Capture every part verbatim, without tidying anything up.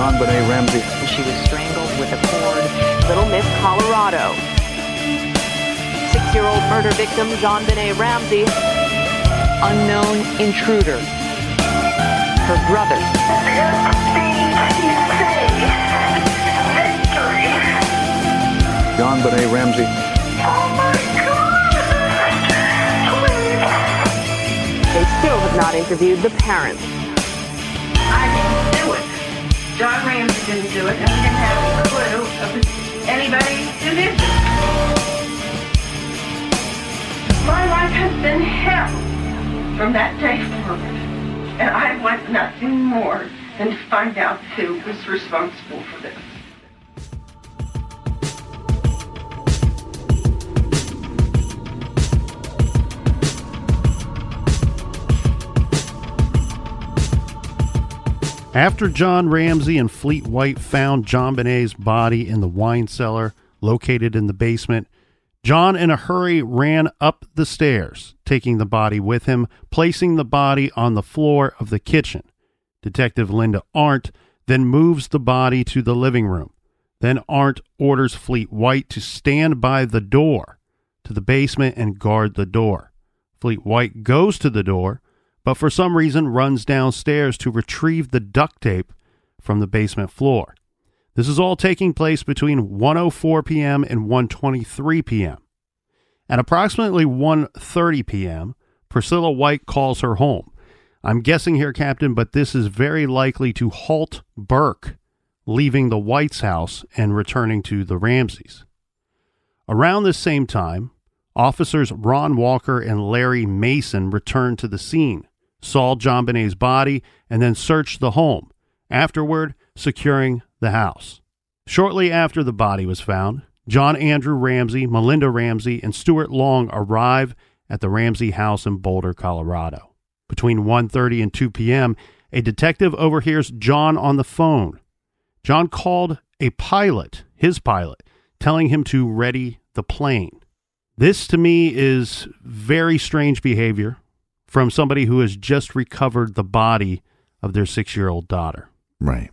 JonBenet Ramsey. She was strangled with a cord. Little Miss Colorado. Six-year-old murder victim JonBenet Ramsey. Unknown intruder. Her brother. JonBenet Ramsey. Oh my God! They still have not interviewed the parents. I didn't do it. John Ramsey didn't do it, and we didn't have a clue of anybody who did it. My life has been hell from that day forward, and I want nothing more than to find out who was responsible for this. After John Ramsey and Fleet White found JonBenet's body in the wine cellar located in the basement, John in a hurry ran up the stairs, taking the body with him, placing the body on the floor of the kitchen. Detective Linda Arndt then moves the body to the living room. Then Arndt orders Fleet White to stand by the door to the basement and guard the door. Fleet White goes to the door, but for some reason runs downstairs to retrieve the duct tape from the basement floor. This is all taking place between one oh four p.m. and one twenty-three p.m. At approximately one thirty p.m., Priscilla White calls her home. I'm guessing here, Captain, but this is very likely to halt Burke leaving the White's house and returning to the Ramseys. Around this same time, officers Ron Walker and Larry Mason returned to the scene, saw JonBenet's body, and then searched the home, afterward securing the house. Shortly after the body was found, John Andrew Ramsey, Melinda Ramsey, and Stuart Long arrive at the Ramsey house in Boulder, Colorado. Between one thirty and two p.m., a detective overhears John on the phone. John called a pilot, his pilot, telling him to ready the plane. This, to me, is very strange behavior from somebody who has just recovered the body of their six-year-old daughter. Right.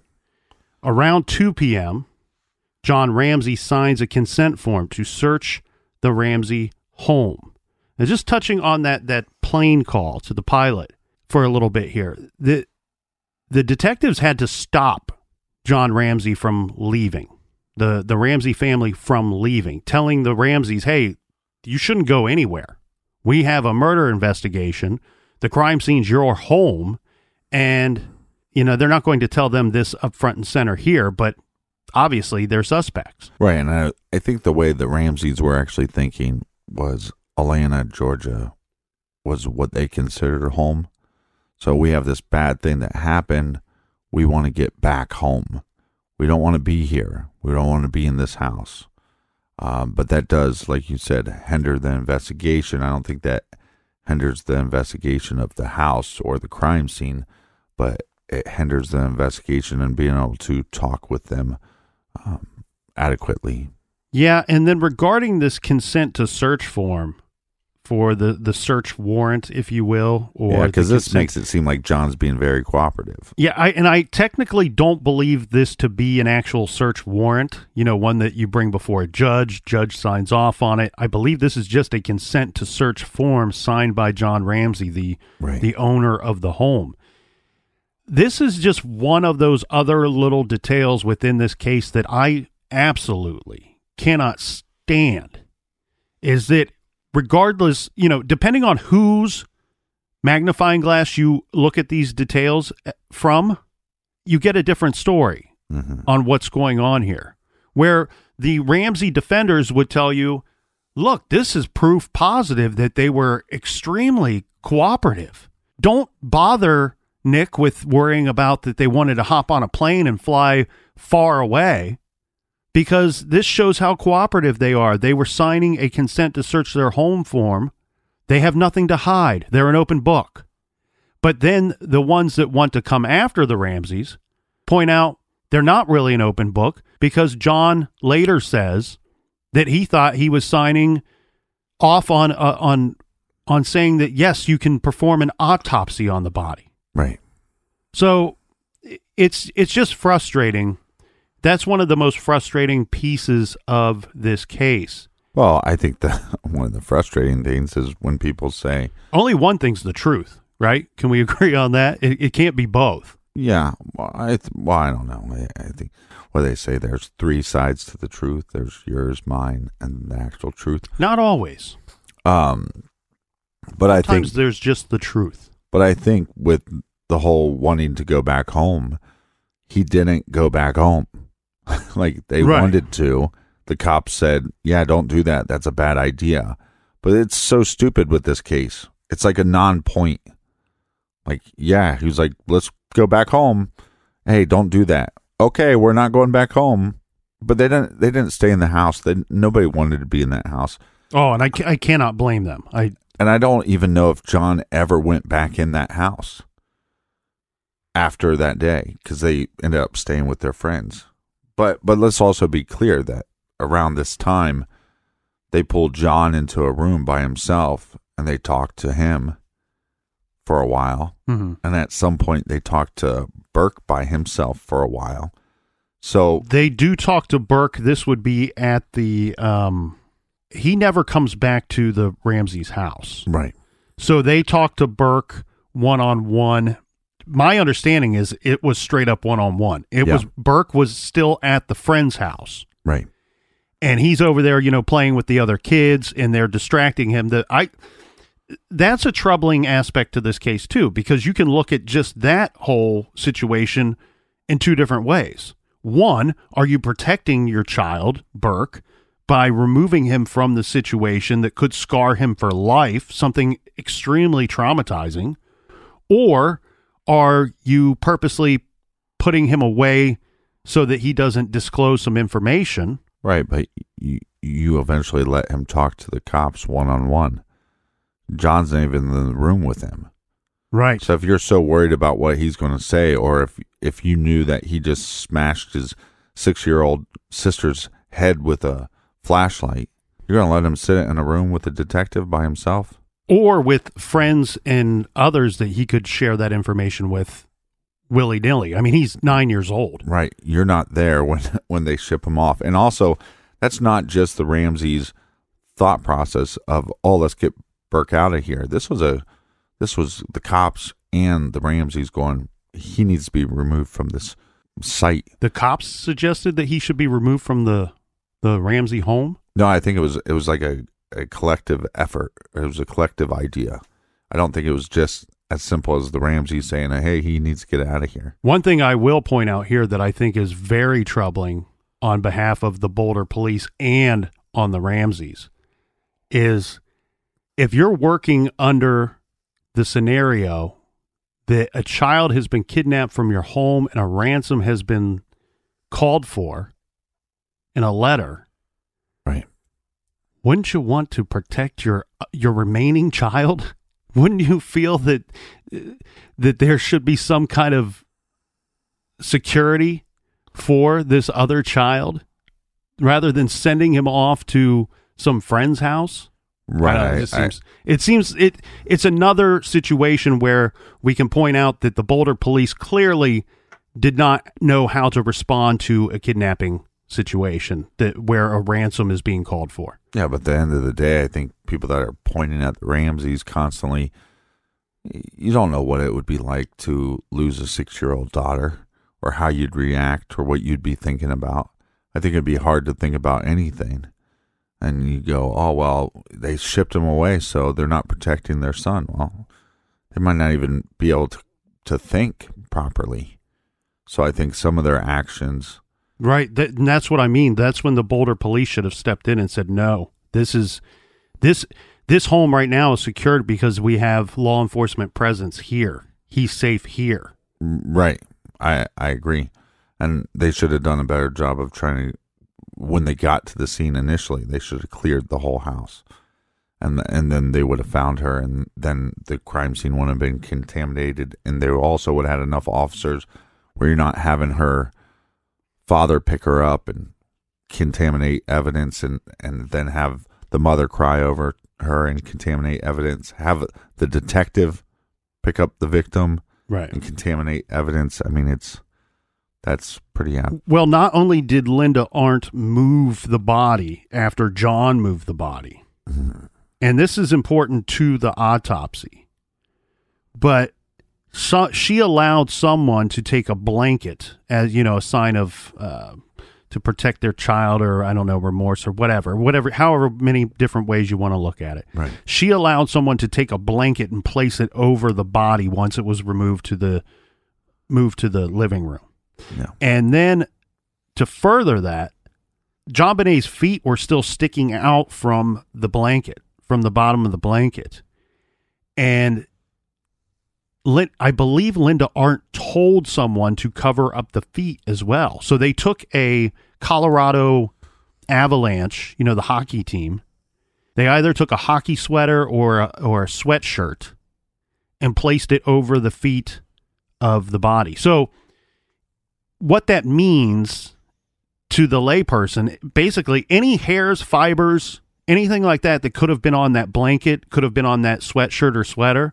Around two p.m., John Ramsey signs a consent form to search the Ramsey home. Now, just touching on that that plane call to the pilot for a little bit here, the the detectives had to stop John Ramsey from leaving, the the Ramsey family from leaving, telling the Ramseys, hey, you shouldn't go anywhere. We have a murder investigation. The crime scene's your home. And, you know, they're not going to tell them this up front and center here, but obviously they're suspects. Right. And I, I think the way the Ramseys were actually thinking was Atlanta, Georgia was what they considered home. So we have this bad thing that happened. We want to get back home. We don't want to be here. We don't want to be in this house. Um, but that does, like you said, hinder the investigation. I don't think that hinders the investigation of the house or the crime scene, but it hinders the investigation and being able to talk with them um, adequately. Yeah, and then regarding this consent to search form for the, the search warrant, if you will. Or yeah, because this consent- makes it seem like John's being very cooperative. Yeah, I, and I technically don't believe this to be an actual search warrant, you know, one that you bring before a judge, judge signs off on it. I believe this is just a consent to search form signed by John Ramsey, the right. the owner of the home. This is just one of those other little details within this case that I absolutely cannot stand, is that regardless, you know, depending on whose magnifying glass you look at these details from, you get a different story mm-hmm. on what's going on here. Where the Ramsey defenders would tell you, look, this is proof positive that they were extremely cooperative. Don't bother, Nick, with worrying about that they wanted to hop on a plane and fly far away, because this shows how cooperative they are. They were signing a consent to search their home form. They have nothing to hide. They're an open book. But then the ones that want to come after the Ramseys point out they're not really an open book, because John later says that he thought he was signing off on uh, on on saying that, yes, you can perform an autopsy on the body. Right. So it's it's just frustrating. That's one of the most frustrating pieces of this case. Well, I think that one of the frustrating things is when people say only one thing's the truth, right? Can we agree on that? It, it can't be both. Yeah, well, I th- well, I don't know. I, I think what they say there's three sides to the truth. There's yours, mine, and the actual truth. Not always. Um, but I Sometimes think there's just the truth. But I think with the whole wanting to go back home, he didn't go back home. Like they Right. wanted to. The cops said, "Yeah, don't do that. That's a bad idea." But it's so stupid with this case. It's like a non-point. Like, yeah, he was like, "Let's go back home." Hey, don't do that. Okay, we're not going back home. But they didn't. They didn't stay in the house. They, nobody wanted to be in that house. Oh, and I, ca- I cannot blame them. I And I don't even know if John ever went back in that house after that day because they ended up staying with their friends. But but let's also be clear that around this time, they pulled John into a room by himself and they talked to him for a while. mm-hmm. And at some point, they talked to Burke by himself for a while. So They do talk to Burke. This would be at the um he never comes back to the Ramsey's house. right. So they talk to Burke one-on-one. My understanding is it was straight up one-on-one. It Yeah. was Burke was still at the friend's house. Right. And he's over there, you know, playing with the other kids and they're distracting him. That I that's a troubling aspect to this case too, because you can look at just that whole situation in two different ways. One, are you protecting your child, Burke, by removing him from the situation that could scar him for life, something extremely traumatizing? Or are you purposely putting him away so that he doesn't disclose some information? Right. But you, you eventually let him talk to the cops one-on-one. John's not even in the room with him. Right. So if you're so worried about what he's going to say, or if if you knew that he just smashed his six-year-old sister's head with a flashlight, you're going to let him sit in a room with a detective by himself? Or with friends and others that he could share that information with willy-nilly. I mean, he's nine years old. Right. You're not there when when they ship him off. And also, that's not just the Ramseys' thought process of, oh, let's get Burke out of here. This was a this was the cops and the Ramseys going, he needs to be removed from this site. The cops suggested that he should be removed from the the Ramsey home? No, I think it was it was like a, a collective effort. It was a collective idea. I don't think it was just as simple as the Ramseys saying, hey, he needs to get out of here. One thing I will point out here that I think is very troubling on behalf of the Boulder police and on the Ramseys is if you're working under the scenario that a child has been kidnapped from your home and a ransom has been called for in a letter, right? Wouldn't you want to protect your your remaining child? Wouldn't you feel that that there should be some kind of security for this other child rather than sending him off to some friend's house? Right. I don't know, it, just seems, it seems it it's another situation where we can point out that the Boulder police clearly did not know how to respond to a kidnapping situation that where a ransom is being called for. Yeah, but at the end of the day, I think people that are pointing at the Ramseys constantly, you don't know what it would be like to lose a six-year-old daughter or how you'd react or what you'd be thinking about. I think it'd be hard to think about anything. And you go, oh, well, they shipped him away, so they're not protecting their son. Well, they might not even be able to, to think properly. So I think some of their actions... Right, that, and that's what I mean. That's when the Boulder police should have stepped in and said, no, this is this this home right now is secured because we have law enforcement presence here. He's safe here. Right. I, I agree. And they should have done a better job of trying to... When they got to the scene initially, they should have cleared the whole house, and and then they would have found her, and then the crime scene wouldn't have been contaminated, and they also would have had enough officers where you're not having her father pick her up and contaminate evidence, and, and then have the mother cry over her and contaminate evidence, have the detective pick up the victim Right. and contaminate evidence. I mean, it's that's pretty apt. Well, not only did Linda Arndt move the body after John moved the body, mm-hmm. and this is important to the autopsy, but so, she allowed someone to take a blanket as, you know, a sign of, uh, to protect their child, or I don't know, remorse or whatever, whatever, however many different ways you want to look at it. Right. She allowed someone to take a blanket and place it over the body once it was removed to the, moved to the living room. Yeah. And then to further that, JonBenét's feet were still sticking out from the blanket, from the bottom of the blanket. And I believe Linda Arndt told someone to cover up the feet as well. So they took a Colorado Avalanche, you know, the hockey team. They either took a hockey sweater or a, or a sweatshirt and placed it over the feet of the body. So what that means to the layperson, basically any hairs, fibers, anything like that that could have been on that blanket, could have been on that sweatshirt or sweater,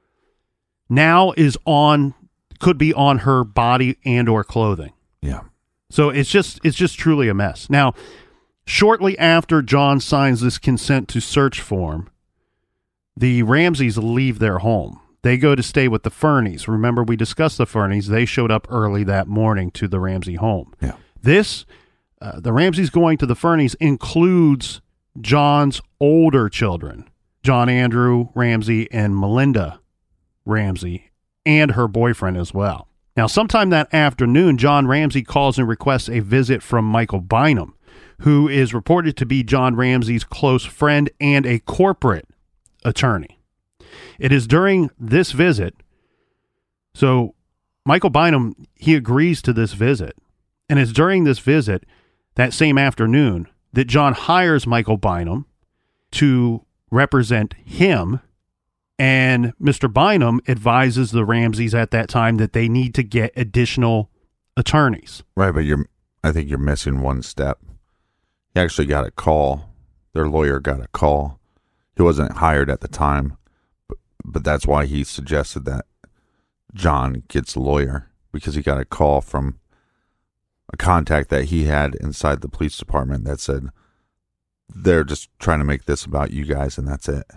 now is on, could be on her body and or clothing. Yeah. So it's just, it's just truly a mess. Now, shortly after John signs this consent to search form, the Ramseys leave their home. They go to stay with the Fernies. Remember, we discussed the Fernies. They showed up early that morning to the Ramsey home. Yeah. This, uh, the Ramseys going to the Fernies includes John's older children, John Andrew Ramsey and Melinda Ramsey, and her boyfriend as well. Now, sometime that afternoon, John Ramsey calls and requests a visit from Michael Bynum, who is reported to be John Ramsey's close friend and a corporate attorney. It is during this visit, so Michael Bynum, he agrees to this visit, and it's during this visit that same afternoon that John hires Michael Bynum to represent him. And Mister Bynum advises the Ramseys at that time that they need to get additional attorneys. Right, but you're, I think you're missing one step. He actually got a call. Their lawyer got a call. He wasn't hired at the time, but, but that's why he suggested that John gets a lawyer, because he got a call from a contact that he had inside the police department that said, they're just trying to make this about you guys, and that's it.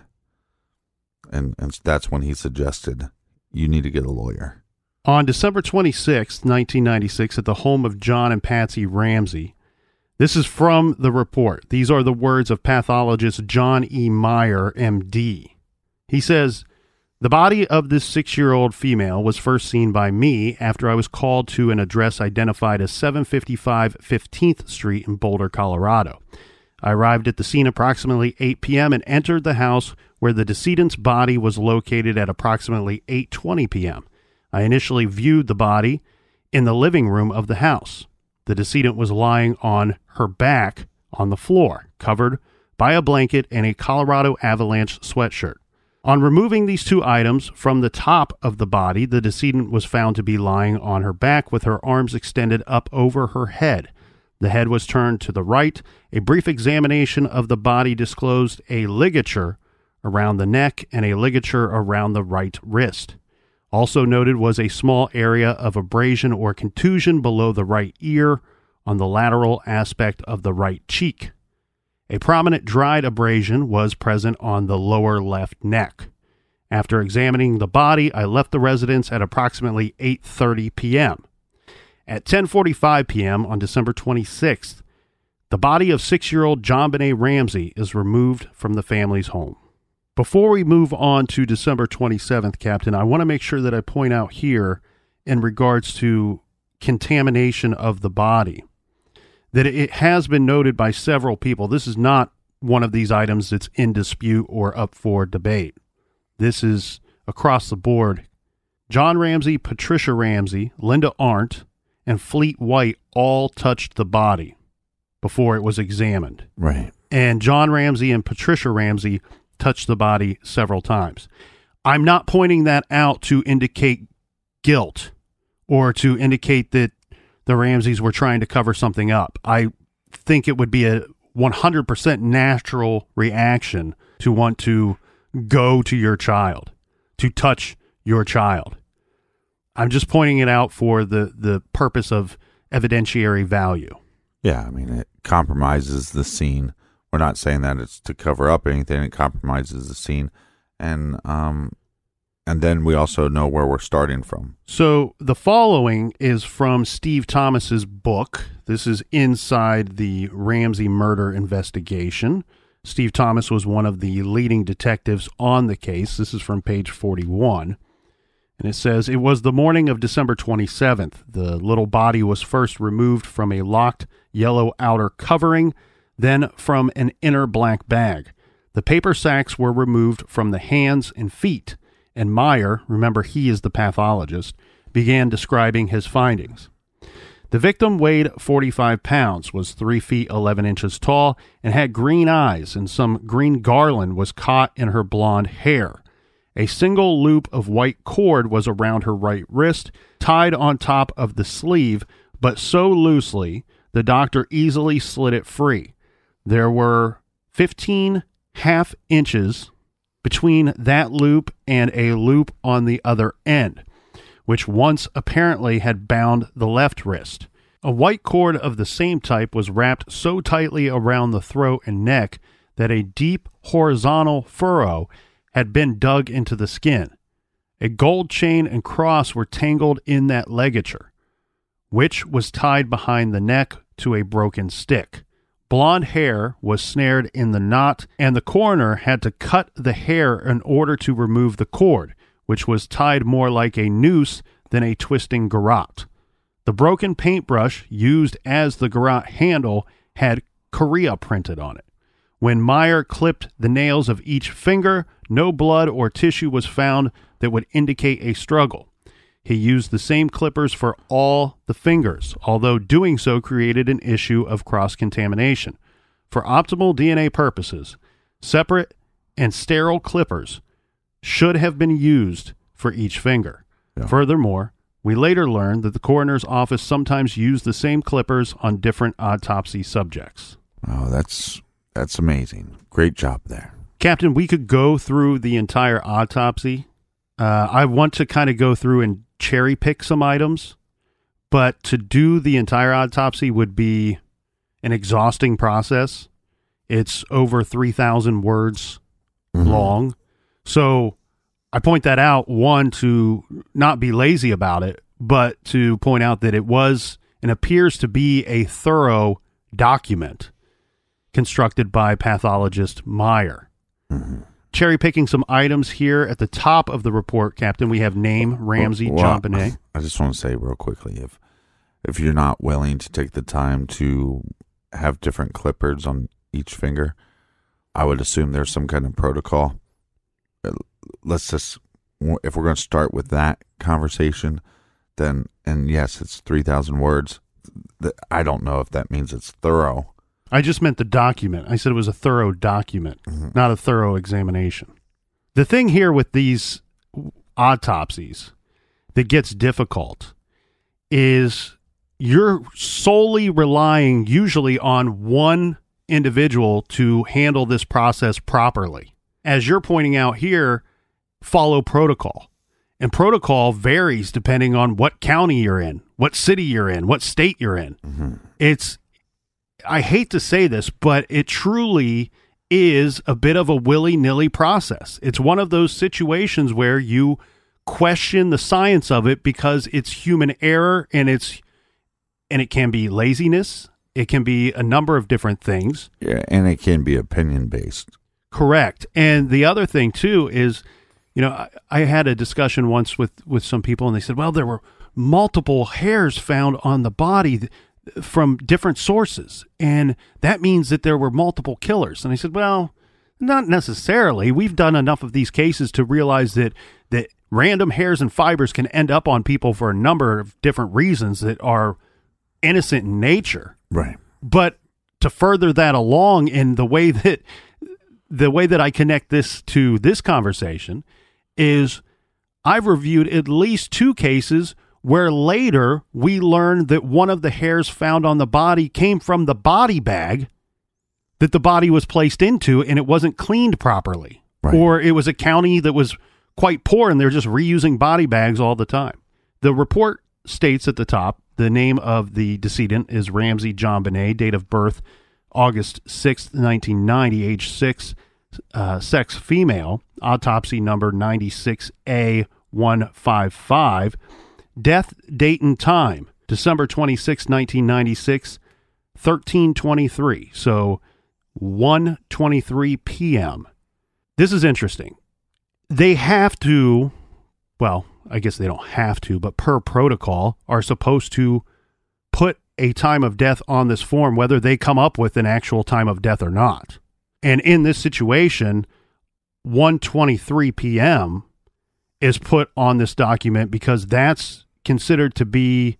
And, and that's when he suggested, you need to get a lawyer. On December twenty-sixth, nineteen ninety-six, at the home of John and Patsy Ramsey, this is from the report. These are the words of pathologist John E. Meyer, M D. He says, the body of this six-year-old female was first seen by me after I was called to an address identified as seven fifty-five fifteenth Street in Boulder, Colorado. I arrived at the scene approximately eight p.m. and entered the house where the decedent's body was located at approximately eight twenty p.m. I initially viewed the body in the living room of the house. The decedent was lying on her back on the floor, covered by a blanket and a Colorado Avalanche sweatshirt. On removing these two items from the top of the body, the decedent was found to be lying on her back with her arms extended up over her head. The head was turned to the right. A brief examination of the body disclosed a ligature around the neck and a ligature around the right wrist. Also noted was a small area of abrasion or contusion below the right ear on the lateral aspect of the right cheek. A prominent dried abrasion was present on the lower left neck. After examining the body, I left the residence at approximately eight thirty p.m. At ten forty-five p.m. on December twenty-sixth, the body of six-year-old JonBenét Ramsey is removed from the family's home. Before we move on to December twenty-seventh, Captain, I want to make sure that I point out here in regards to contamination of the body that it has been noted by several people. This is not one of these items that's in dispute or up for debate. This is across the board. John Ramsey, Patricia Ramsey, Linda Arndt, and Fleet White all touched the body before it was examined. Right. And John Ramsey and Patricia Ramsey touched the body several times. I'm not pointing that out to indicate guilt or to indicate that the Ramseys were trying to cover something up. I think it would be a one hundred percent natural reaction to want to go to your child, to touch your child. I'm just pointing it out for the, the purpose of evidentiary value. Yeah, I mean, it compromises the scene. We're not saying that it's to cover up anything. It compromises the scene. And um, and then we also know where we're starting from. So the following is from Steve Thomas's book. This is inside the Ramsey murder investigation. Steve Thomas was one of the leading detectives on the case. This is from page forty-one. And it says, it was the morning of December twenty-seventh. The little body was first removed from a locked yellow outer covering, then from an inner black bag. The paper sacks were removed from the hands and feet, and Meyer, remember he is the pathologist, began describing his findings. The victim weighed forty-five pounds, was three feet eleven inches tall, and had green eyes, and some green garland was caught in her blonde hair. A single loop of white cord was around her right wrist, tied on top of the sleeve, but so loosely the doctor easily slid it free. There were fifteen half inches between that loop and a loop on the other end, which once apparently had bound the left wrist. A white cord of the same type was wrapped so tightly around the throat and neck that a deep horizontal furrow had been dug into the skin. A gold chain and cross were tangled in that ligature, which was tied behind the neck to a broken stick. Blonde hair was snared in the knot, and the coroner had to cut the hair in order to remove the cord, which was tied more like a noose than a twisting garrote. The broken paintbrush used as the garrote handle had Korea printed on it. When Meyer clipped the nails of each finger, no blood or tissue was found that would indicate a struggle. He used the same clippers for all the fingers, although doing so created an issue of cross-contamination. For optimal D N A purposes, separate and sterile clippers should have been used for each finger. Yeah. Furthermore, we later learned that the coroner's office sometimes used the same clippers on different autopsy subjects. Oh, that's that's amazing. Great job there. Captain, we could go through the entire autopsy. Uh, I want to kind of go through and cherry pick some items, but to do the entire autopsy would be an exhausting process. It's over three thousand words mm-hmm. long. So I point that out, one, to not be lazy about it, but to point out that it was and appears to be a thorough document constructed by pathologist Meyer. Mm-hmm. Cherry picking some items here at the top of the report, Captain. We have name, Ramsey, well, JonBenet. I just want to say real quickly, if if you're not willing to take the time to have different clippers on each finger, I would assume there's some kind of protocol. Let's just, if we're going to start with that conversation, then, and yes, it's three thousand words. I don't know if that means it's thorough. I just meant the document. I said it was a thorough document, mm-hmm. not a thorough examination. The thing here with these autopsies that gets difficult is you're solely relying usually on one individual to handle this process properly. As you're pointing out here, follow protocol. And protocol varies depending on what county you're in, what city you're in, what state you're in. Mm-hmm. It's I hate to say this, but it truly is a bit of a willy-nilly process. It's one of those situations where you question the science of it because it's human error, and it's and it can be laziness. It can be a number of different things. Yeah, and it can be opinion-based. Correct. And the other thing, too, is, you know, I, I had a discussion once with, with some people, and they said, well, there were multiple hairs found on the body th- from different sources, and that means that there were multiple killers. And I said, well, not necessarily. We've done enough of these cases to realize that that random hairs and fibers can end up on people for a number of different reasons that are innocent in nature. Right. But to further that along in the way that the way that I connect this to this conversation is I've reviewed at least two cases where later we learned that one of the hairs found on the body came from the body bag that the body was placed into, and it wasn't cleaned properly. Right. Or it was a county that was quite poor and they're just reusing body bags all the time. The report states at the top, the name of the decedent is Ramsey JonBenet, date of birth August sixth, nineteen ninety, age six, uh, sex female, autopsy number ninety-six A one fifty-five, death date and time, December twenty-sixth, nineteen ninety-six, thirteen twenty-three, so one twenty-three p.m. This is interesting. They have to, well, I guess they don't have to, but per protocol are supposed to put a time of death on this form, whether they come up with an actual time of death or not. And in this situation, one twenty-three p.m. is put on this document because that's considered to be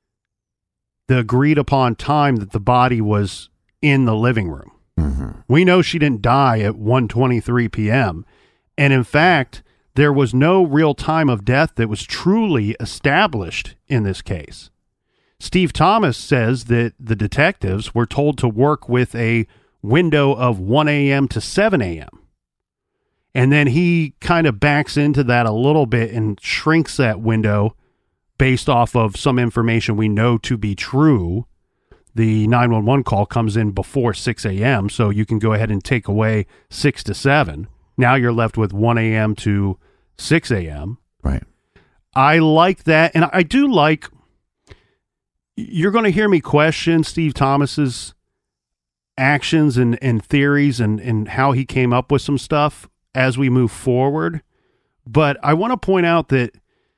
the agreed upon time that the body was in the living room. Mm-hmm. We know she didn't die at one twenty-three p.m. And in fact, there was no real time of death that was truly established in this case. Steve Thomas says that the detectives were told to work with a window of one a.m. to seven a.m. And then he kind of backs into that a little bit and shrinks that window based off of some information we know to be true. The nine one one call comes in before six a.m., so you can go ahead and take away six to seven. Now you're left with one a.m. to six a.m. Right. I like that, and I do like... You're going to hear me question Steve Thomas's actions and, and theories and, and how he came up with some stuff as we move forward. But I want to point out that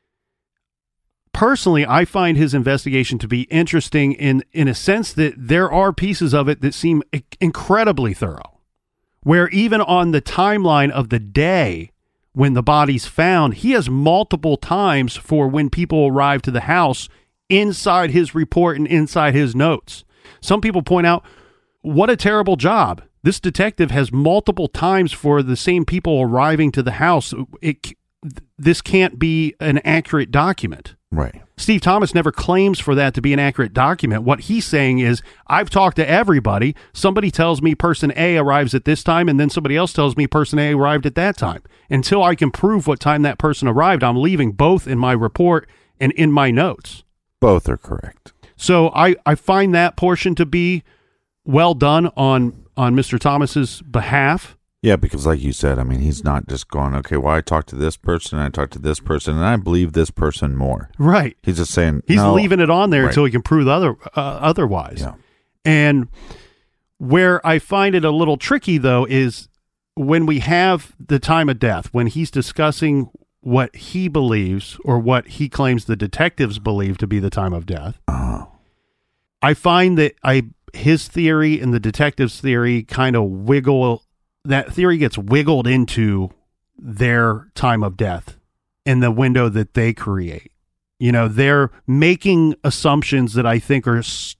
personally, I find his investigation to be interesting in, in a sense that there are pieces of it that seem incredibly thorough, where even on the timeline of the day when the body's found, he has multiple times for when people arrive to the house inside his report and inside his notes. Some people point out, what a terrible job. This detective has multiple times for the same people arriving to the house. It, this can't be an accurate document. Right. Steve Thomas never claims for that to be an accurate document. What he's saying is, I've talked to everybody. Somebody tells me person A arrives at this time, and then somebody else tells me person A arrived at that time. Until I can prove what time that person arrived, I'm leaving both in my report and in my notes. Both are correct. So I, I find that portion to be well done on, on Mister Thomas's behalf. Yeah, because like you said, I mean, he's not just going, okay, well, I talked to this person, and I talked to this person, and I believe this person more. Right. He's just saying, He's no. leaving it on there Right. until he can prove other uh, otherwise. Yeah. And where I find it a little tricky, though, is when we have the time of death, when he's discussing what he believes or what he claims the detectives believe to be the time of death. Oh. I find that I his theory and the detective's theory kind of wiggle, that theory gets wiggled into their time of death in the window that they create. You know, they're making assumptions that I think are s-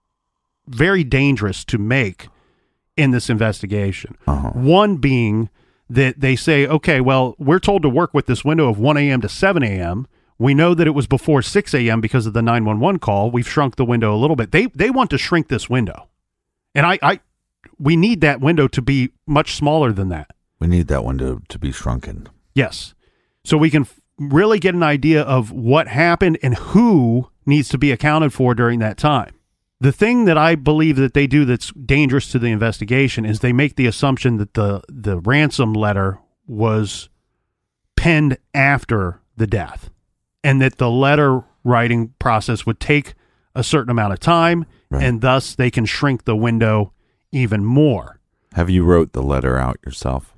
very dangerous to make in this investigation. Uh-huh. One being that they say, okay, well, we're told to work with this window of one a.m. to seven a.m. We know that it was before six a.m. because of the nine one one call. We've shrunk the window a little bit. They they want to shrink this window. And I, I we need that window to be much smaller than that. We need that window to be shrunken. Yes. So we can f- really get an idea of what happened and who needs to be accounted for during that time. The thing that I believe that they do that's dangerous to the investigation is they make the assumption that the, the ransom letter was penned after the death, and that the letter writing process would take a certain amount of time, Right. and thus they can shrink the window even more. Have you wrote the letter out yourself?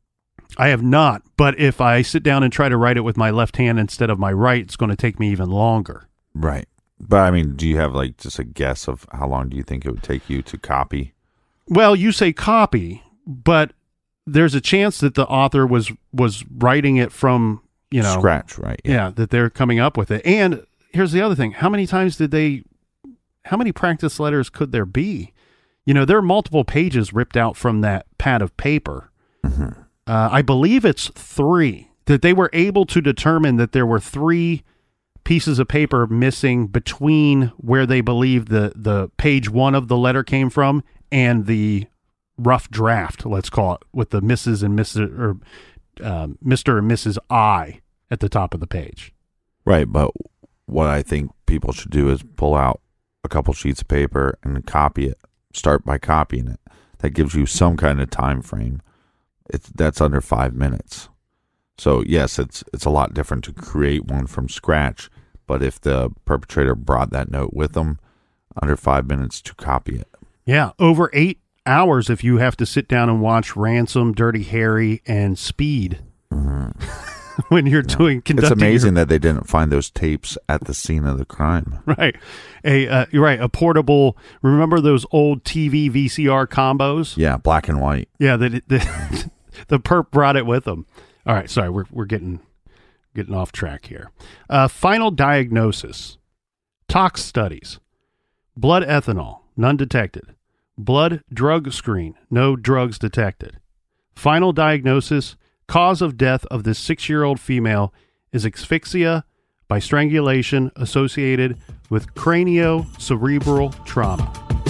I have not, but if I sit down and try to write it with my left hand instead of my right, it's going to take me even longer. Right. But, I mean, do you have, like, just a guess of how long do you think it would take you to copy? Well, you say copy, but there's a chance that the author was was writing it from, you know, Scratch, right? Yeah. that they're coming up with it. And here's the other thing. How many times did they, how many practice letters could there be? You know, there are multiple pages ripped out from that pad of paper. Mm-hmm. Uh, I believe it's three, that they were able to determine that there were three pieces of paper missing between where they believe the, the page one of the letter came from and the rough draft, let's call it, with the Missus and Missus or um, Mister and Missus I at the top of the page. Right, but what I think people should do is pull out a couple sheets of paper and copy it. Start by copying it. That gives you some kind of time frame. It's that's under five minutes. So yes, it's it's a lot different to create one from scratch. But if the perpetrator brought that note with them, under five minutes to copy it. Yeah, over eight hours if you have to sit down and watch Ransom, Dirty Harry, and Speed mm-hmm. when you're yeah. doing conducting. It's amazing your... that they didn't find those tapes at the scene of the crime. Right, a uh, you're right. A portable. Remember those old T V V C R combos? Yeah, black and white. Yeah, the the, the perp brought it with them. All right, sorry, we're we're getting getting off track here. Uh, final diagnosis: tox studies. Blood ethanol, none detected. Blood drug screen, no drugs detected. Final diagnosis, cause of death of this six-year-old female is asphyxia by strangulation associated with craniocerebral trauma.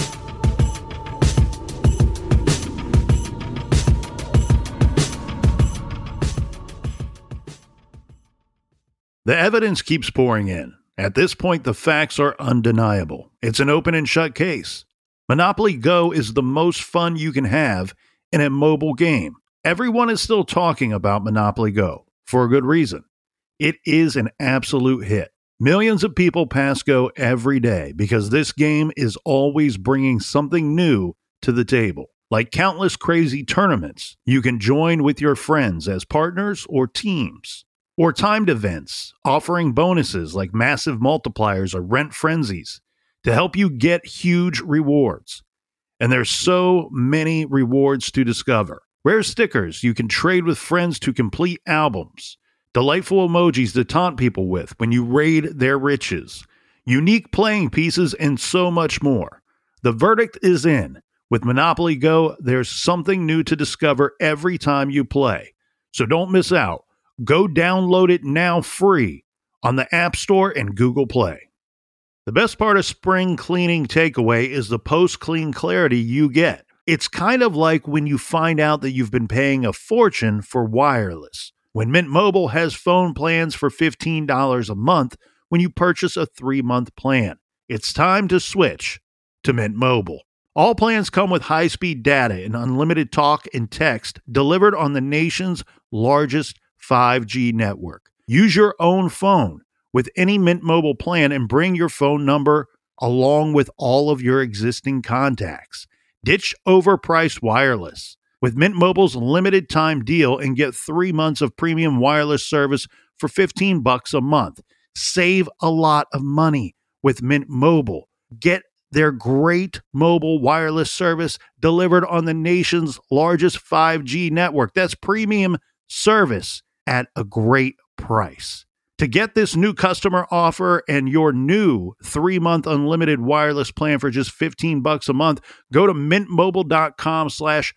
The evidence keeps pouring in. At this point, the facts are undeniable. It's an open and shut case. Monopoly Go is the most fun you can have in a mobile game. Everyone is still talking about Monopoly Go, for a good reason. It is an absolute hit. Millions of people pass Go every day because this game is always bringing something new to the table. Like countless crazy tournaments you can join with your friends as partners or teams. Or timed events, offering bonuses like massive multipliers or rent frenzies to help you get huge rewards. And there's so many rewards to discover. Rare stickers you can trade with friends to complete albums. Delightful emojis to taunt people with when you raid their riches. Unique playing pieces and so much more. The verdict is in. With Monopoly Go, there's something new to discover every time you play. So don't miss out. Go download it now free on the App Store and Google Play. The best part of spring cleaning takeaway is the post-clean clarity you get. It's kind of like when you find out that you've been paying a fortune for wireless. When Mint Mobile has phone plans for fifteen dollars a month when you purchase a three-month plan. It's time to switch to Mint Mobile. All plans come with high-speed data and unlimited talk and text delivered on the nation's largest five G network. Use your own phone with any Mint Mobile plan and bring your phone number along with all of your existing contacts. Ditch overpriced wireless with Mint Mobile's limited time deal and get three months of premium wireless service for fifteen bucks a month. Save a lot of money with Mint Mobile. Get their great mobile wireless service delivered on the nation's largest five G network. That's premium service at a great price. To get this new customer offer and your new three-month unlimited wireless plan for just fifteen bucks a month, go to mintmobile.com slash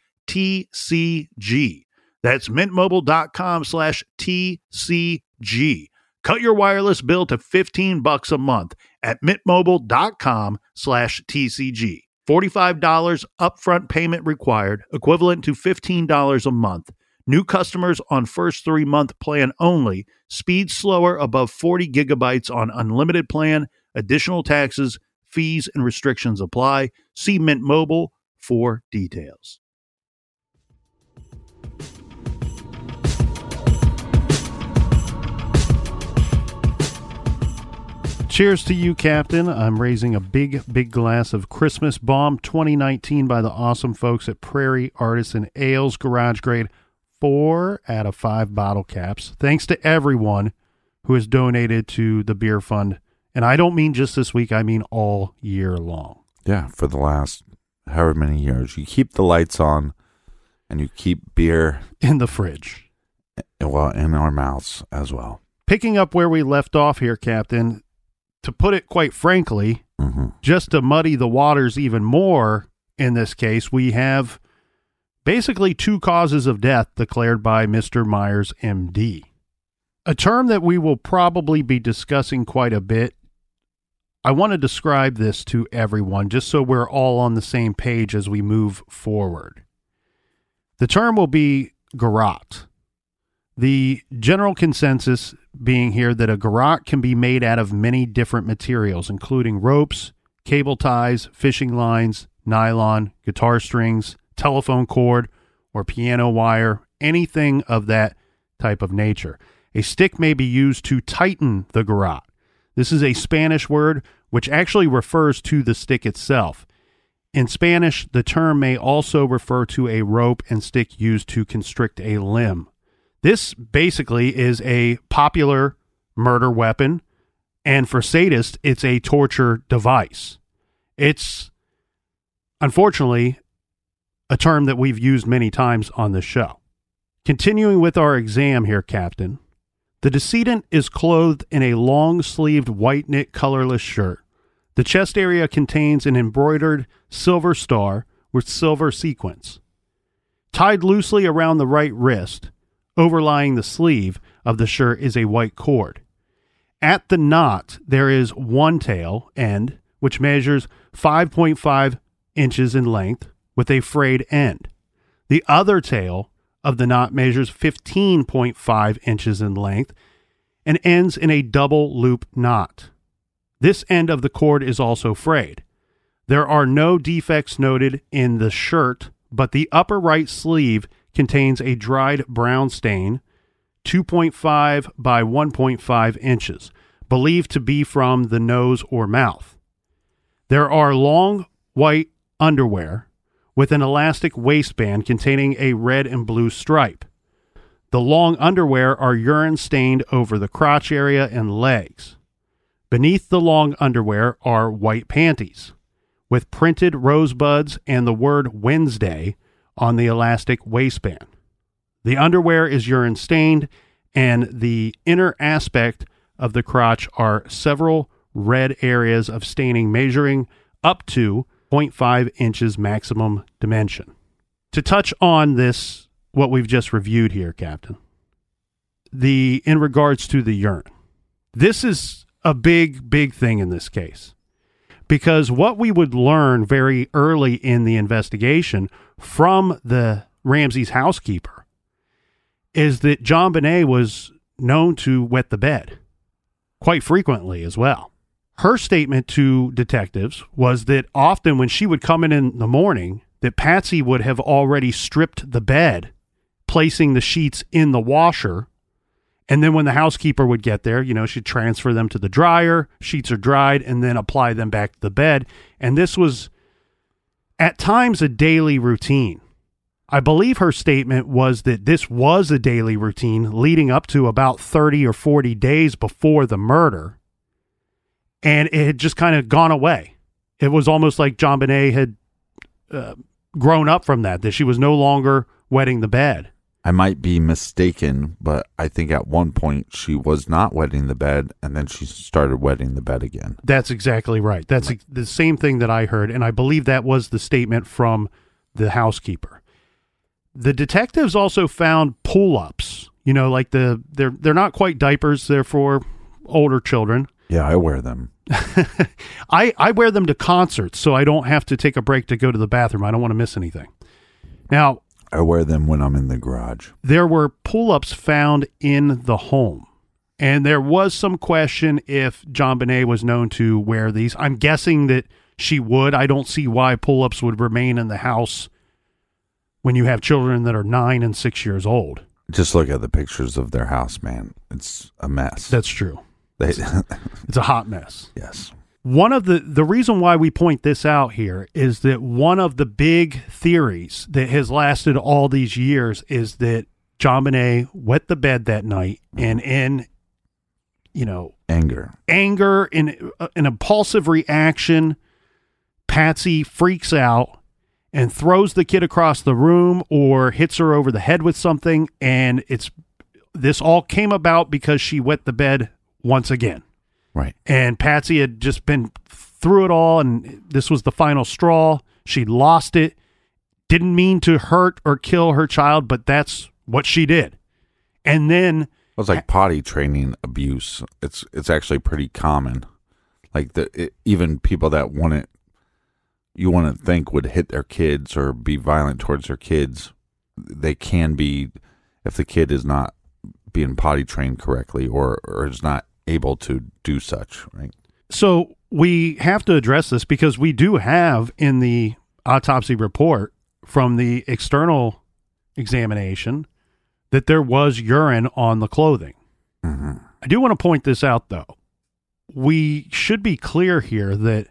TCG. That's mintmobile.com slash TCG. Cut your wireless bill to fifteen bucks a month at mintmobile.com slash TCG. forty-five dollars upfront payment required, equivalent to fifteen dollars a month. New customers on first three-month plan only. Speed slower above forty gigabytes on unlimited plan. Additional taxes, fees, and restrictions apply. See Mint Mobile for details. Cheers to you, Captain. I'm raising a big, big glass of Christmas Bomb twenty nineteen by the awesome folks at Prairie Artisan Ales, garage grade. Four out of five bottle caps. Thanks to everyone who has donated to the beer fund. And I don't mean just this week, I mean all year long. Yeah, for the last however many years. You keep the lights on and you keep beer in the fridge. Well, in our mouths as well. Picking up where we left off here, Captain, to put it quite frankly, mm-hmm. just to muddy the waters even more in this case, we have basically two causes of death declared by Mister Myers, M D. A term that we will probably be discussing quite a bit. I want to describe this to everyone just so we're all on the same page as we move forward. The term will be garrote. The general consensus being here that a garrote can be made out of many different materials, including ropes, cable ties, fishing lines, nylon, guitar strings, telephone cord, or piano wire, anything of that type of nature. A stick may be used to tighten the garrote. This is a Spanish word which actually refers to the stick itself. In Spanish, the term may also refer to a rope and stick used to constrict a limb. This basically is a popular murder weapon, and for sadists, it's a torture device. It's, unfortunately, a term that we've used many times on this show. Continuing with our exam here, Captain, the decedent is clothed in a long-sleeved white knit colorless shirt. The chest area contains an embroidered silver star with silver sequins. Tied loosely around the right wrist, overlying the sleeve of the shirt is a white cord. At the knot, there is one tail end, which measures five point five inches in length, with a frayed end. The other tail of the knot measures fifteen point five inches in length and ends in a double loop knot. This end of the cord is also frayed. There are no defects noted in the shirt, but the upper right sleeve contains a dried brown stain, two point five by one point five inches, believed to be from the nose or mouth. There are long white underwear with an elastic waistband containing a red and blue stripe. The long underwear are urine stained over the crotch area and legs. Beneath the long underwear are white panties with printed rosebuds and the word Wednesday on the elastic waistband. The underwear is urine stained, and the inner aspect of the crotch are several red areas of staining measuring up to zero point five inches maximum dimension. To touch on this, what we've just reviewed here, Captain, the in regards to the urine, this is a big, big thing in this case. Because what we would learn very early in the investigation from the Ramsey's housekeeper is that JonBenét was known to wet the bed quite frequently as well. Her statement to detectives was that often when she would come in in the morning, that Patsy would have already stripped the bed, placing the sheets in the washer. And then when the housekeeper would get there, you know, she'd transfer them to the dryer, sheets are dried, and then apply them back to the bed. And this was at times a daily routine. I believe her statement was that this was a daily routine leading up to about thirty or forty days before the murder. And it had just kind of gone away. It was almost like JonBenét had uh, grown up from that, that she was no longer wetting the bed. I might be mistaken, but I think at one point she was not wetting the bed, and then she started wetting the bed again. That's exactly right. That's right. The same thing that I heard, and I believe that was the statement from the housekeeper. The detectives also found pull-ups. You know, like the they're they're not quite diapers; they're for older children. Yeah, I wear them. I I wear them to concerts, so I don't have to take a break to go to the bathroom. I don't want to miss anything. Now, I wear them when I'm in the garage. There were pull-ups found in the home, and there was some question if JonBenét was known to wear these. I'm guessing that she would. I don't see why pull-ups would remain in the house when you have children that are nine and six years old. Just look at the pictures of their house, man. It's a mess. That's true. They, it's a hot mess. Yes. One of the, the reason why we point this out here is that one of the big theories that has lasted all these years is that JonBenét wet the bed that night, and in, you know, anger, anger, in uh, an impulsive reaction, Patsy freaks out and throws the kid across the room or hits her over the head with something, and it's this all came about because she wet the bed once again. Right. And Patsy had just been through it all, and this was the final straw. She lost it. Didn't mean to hurt or kill her child, but that's what she did. And then it was like potty training abuse. It's it's actually pretty common. Like the it, even people that wouldn't you wouldn't think would hit their kids or be violent towards their kids, they can be if the kid is not being potty trained correctly or, or is not able to do such, right? So we have to address this because we do have in the autopsy report from the external examination that there was urine on the clothing. Mm-hmm. I do want to point this out, though. We should be clear here that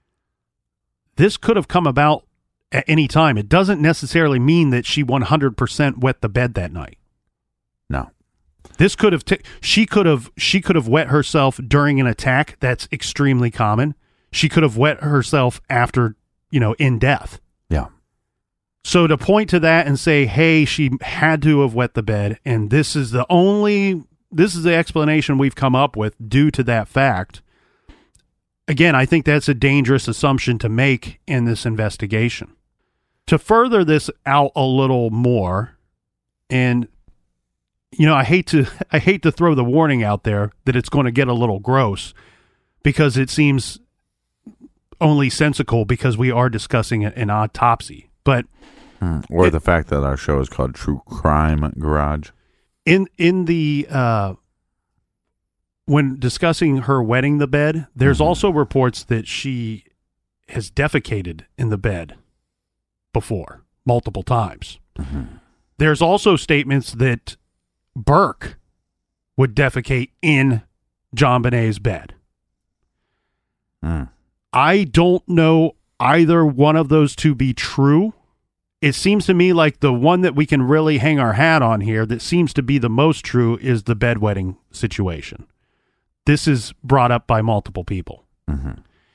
this could have come about at any time. It doesn't necessarily mean that she one hundred percent wet the bed that night. No. This could have, t- she could have, she could have wet herself during an attack. That's extremely common. She could have wet herself after, you know, in death. Yeah. So to point to that and say, hey, she had to have wet the bed, and this is the only, this is the explanation we've come up with due to that fact. Again, I think that's a dangerous assumption to make in this investigation. To further this out a little more, and you know, I hate to I hate to throw the warning out there that it's going to get a little gross because it seems only sensical because we are discussing an autopsy. But hmm. or it, the fact that our show is called True Crime Garage. In in the uh, when discussing her wetting the bed, there's mm-hmm. also reports that she has defecated in the bed before multiple times. Mm-hmm. There's also statements that Burke would defecate in John Bonet's bed. Mm. I don't know either one of those to be true. It seems to me like the one that we can really hang our hat on here that seems to be the most true is the bedwetting situation. This is brought up by multiple people. Mm-hmm.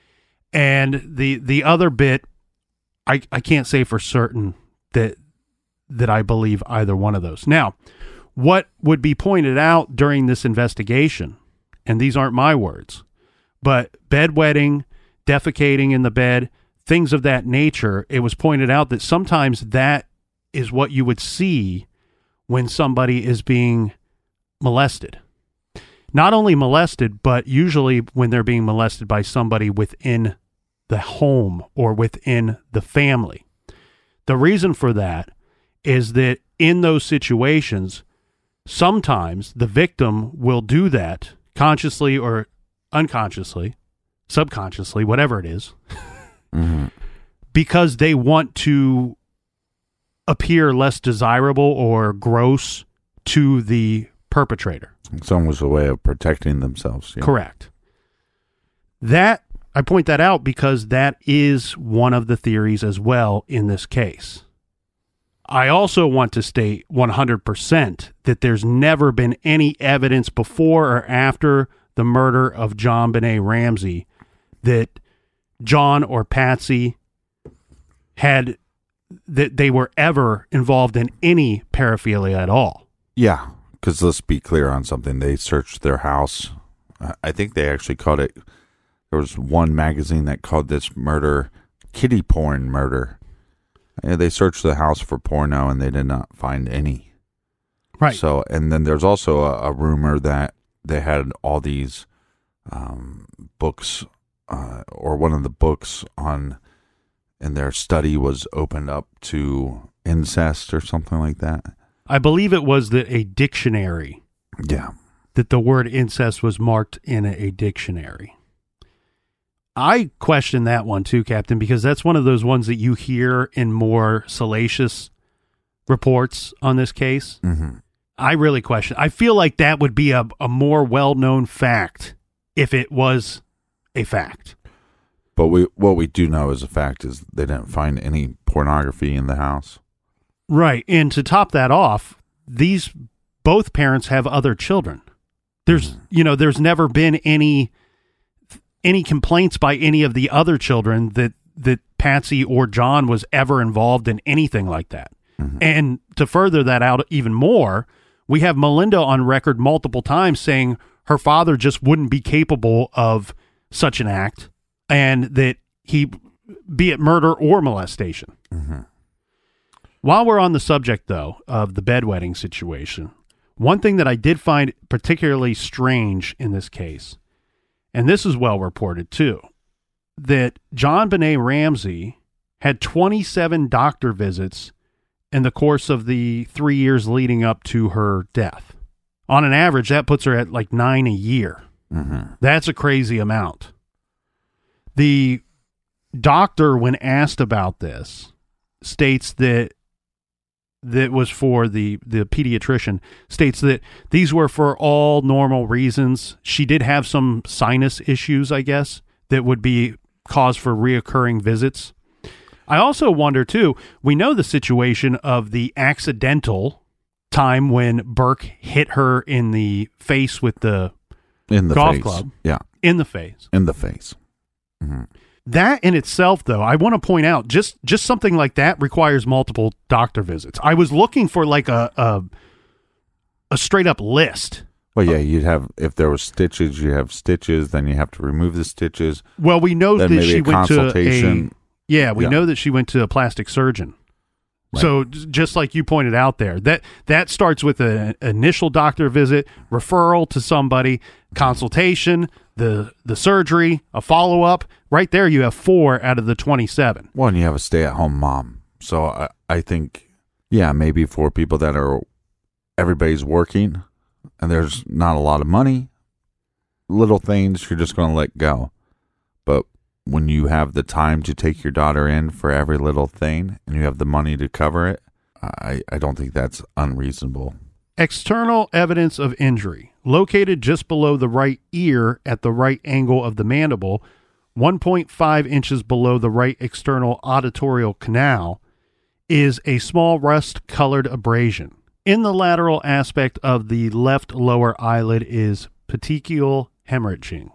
And the the other bit, I, I can't say for certain that that I believe either one of those. Now, what would be pointed out during this investigation, and these aren't my words, but bedwetting, defecating in the bed, things of that nature, it was pointed out that sometimes that is what you would see when somebody is being molested. Not only molested, but usually when they're being molested by somebody within the home or within the family. The reason for that is that in those situations, sometimes the victim will do that consciously or unconsciously, subconsciously, whatever it is, mm-hmm. because they want to appear less desirable or gross to the perpetrator. It's almost a way of protecting themselves. Yeah. Correct. That, I point that out because that is one of the theories as well in this case. I also want to state one hundred percent that there's never been any evidence before or after the murder of John Benet Ramsey that John or Patsy had, that they were ever involved in any paraphilia at all. Yeah, because let's be clear on something. They searched their house. I think they actually called it, there was one magazine that called this murder kitty porn murder. And they searched the house for porno and they did not find any. Right. So, and then there's also a, a rumor that they had all these um, books, uh, or one of the books on in their study was opened up to incest or something like that. I believe it was that a dictionary. Yeah. That the word incest was marked in a, a dictionary. I question that one too, Captain, because that's one of those ones that you hear in more salacious reports on this case. Mm-hmm. I really question. I feel like that would be a, a more well-known fact if it was a fact. But we what we do know as a fact is they didn't find any pornography in the house. Right. And to top that off, these both parents have other children. There's, mm-hmm. you know, there's never been any any complaints by any of the other children that that Patsy or John was ever involved in anything like that. Mm-hmm. And to further that out even more, we have Melinda on record multiple times saying her father just wouldn't be capable of such an act, and that he, be it murder or molestation. Mm-hmm. While we're on the subject, though, of the bedwetting situation, one thing that I did find particularly strange in this case, and this is well reported too, that John Benet Ramsey had twenty-seven doctor visits in the course of the three years leading up to her death On an average, that puts her at like nine a year. Mm-hmm. That's a crazy amount. The doctor, when asked about this, states that that was for the, the pediatrician, states that these were for all normal reasons. She did have some sinus issues, I guess, that would be cause for reoccurring visits. I also wonder, too, we know the situation of the accidental time when Burke hit her in the face with the, in the golf face. club. Yeah. In the face. In the face. Mm-hmm. That in itself, though, I want to point out, just just something like that requires multiple doctor visits. I was looking for like a a, a straight up list. Well, yeah, you'd have, if there were stitches, you have stitches, then you have to remove the stitches. Well, we know Then that maybe she a went to a consultation. yeah, we Yeah. know that she went to a plastic surgeon. Right. So j- just like you pointed out there, that that starts with an initial doctor visit, referral to somebody, consultation, the the surgery, a follow up. Right there, you have four out of the twenty-seven. Well, and you have a stay-at-home mom. So I, I think, yeah, maybe for people that are, everybody's working and there's not a lot of money, little things you're just going to let go. But when you have the time to take your daughter in for every little thing and you have the money to cover it, I, I don't think that's unreasonable. External evidence of injury, located just below the right ear at the right angle of the mandible, one point five inches below the right external auditorial canal, is a small rust-colored abrasion. In the lateral aspect of the left lower eyelid is petechial hemorrhaging.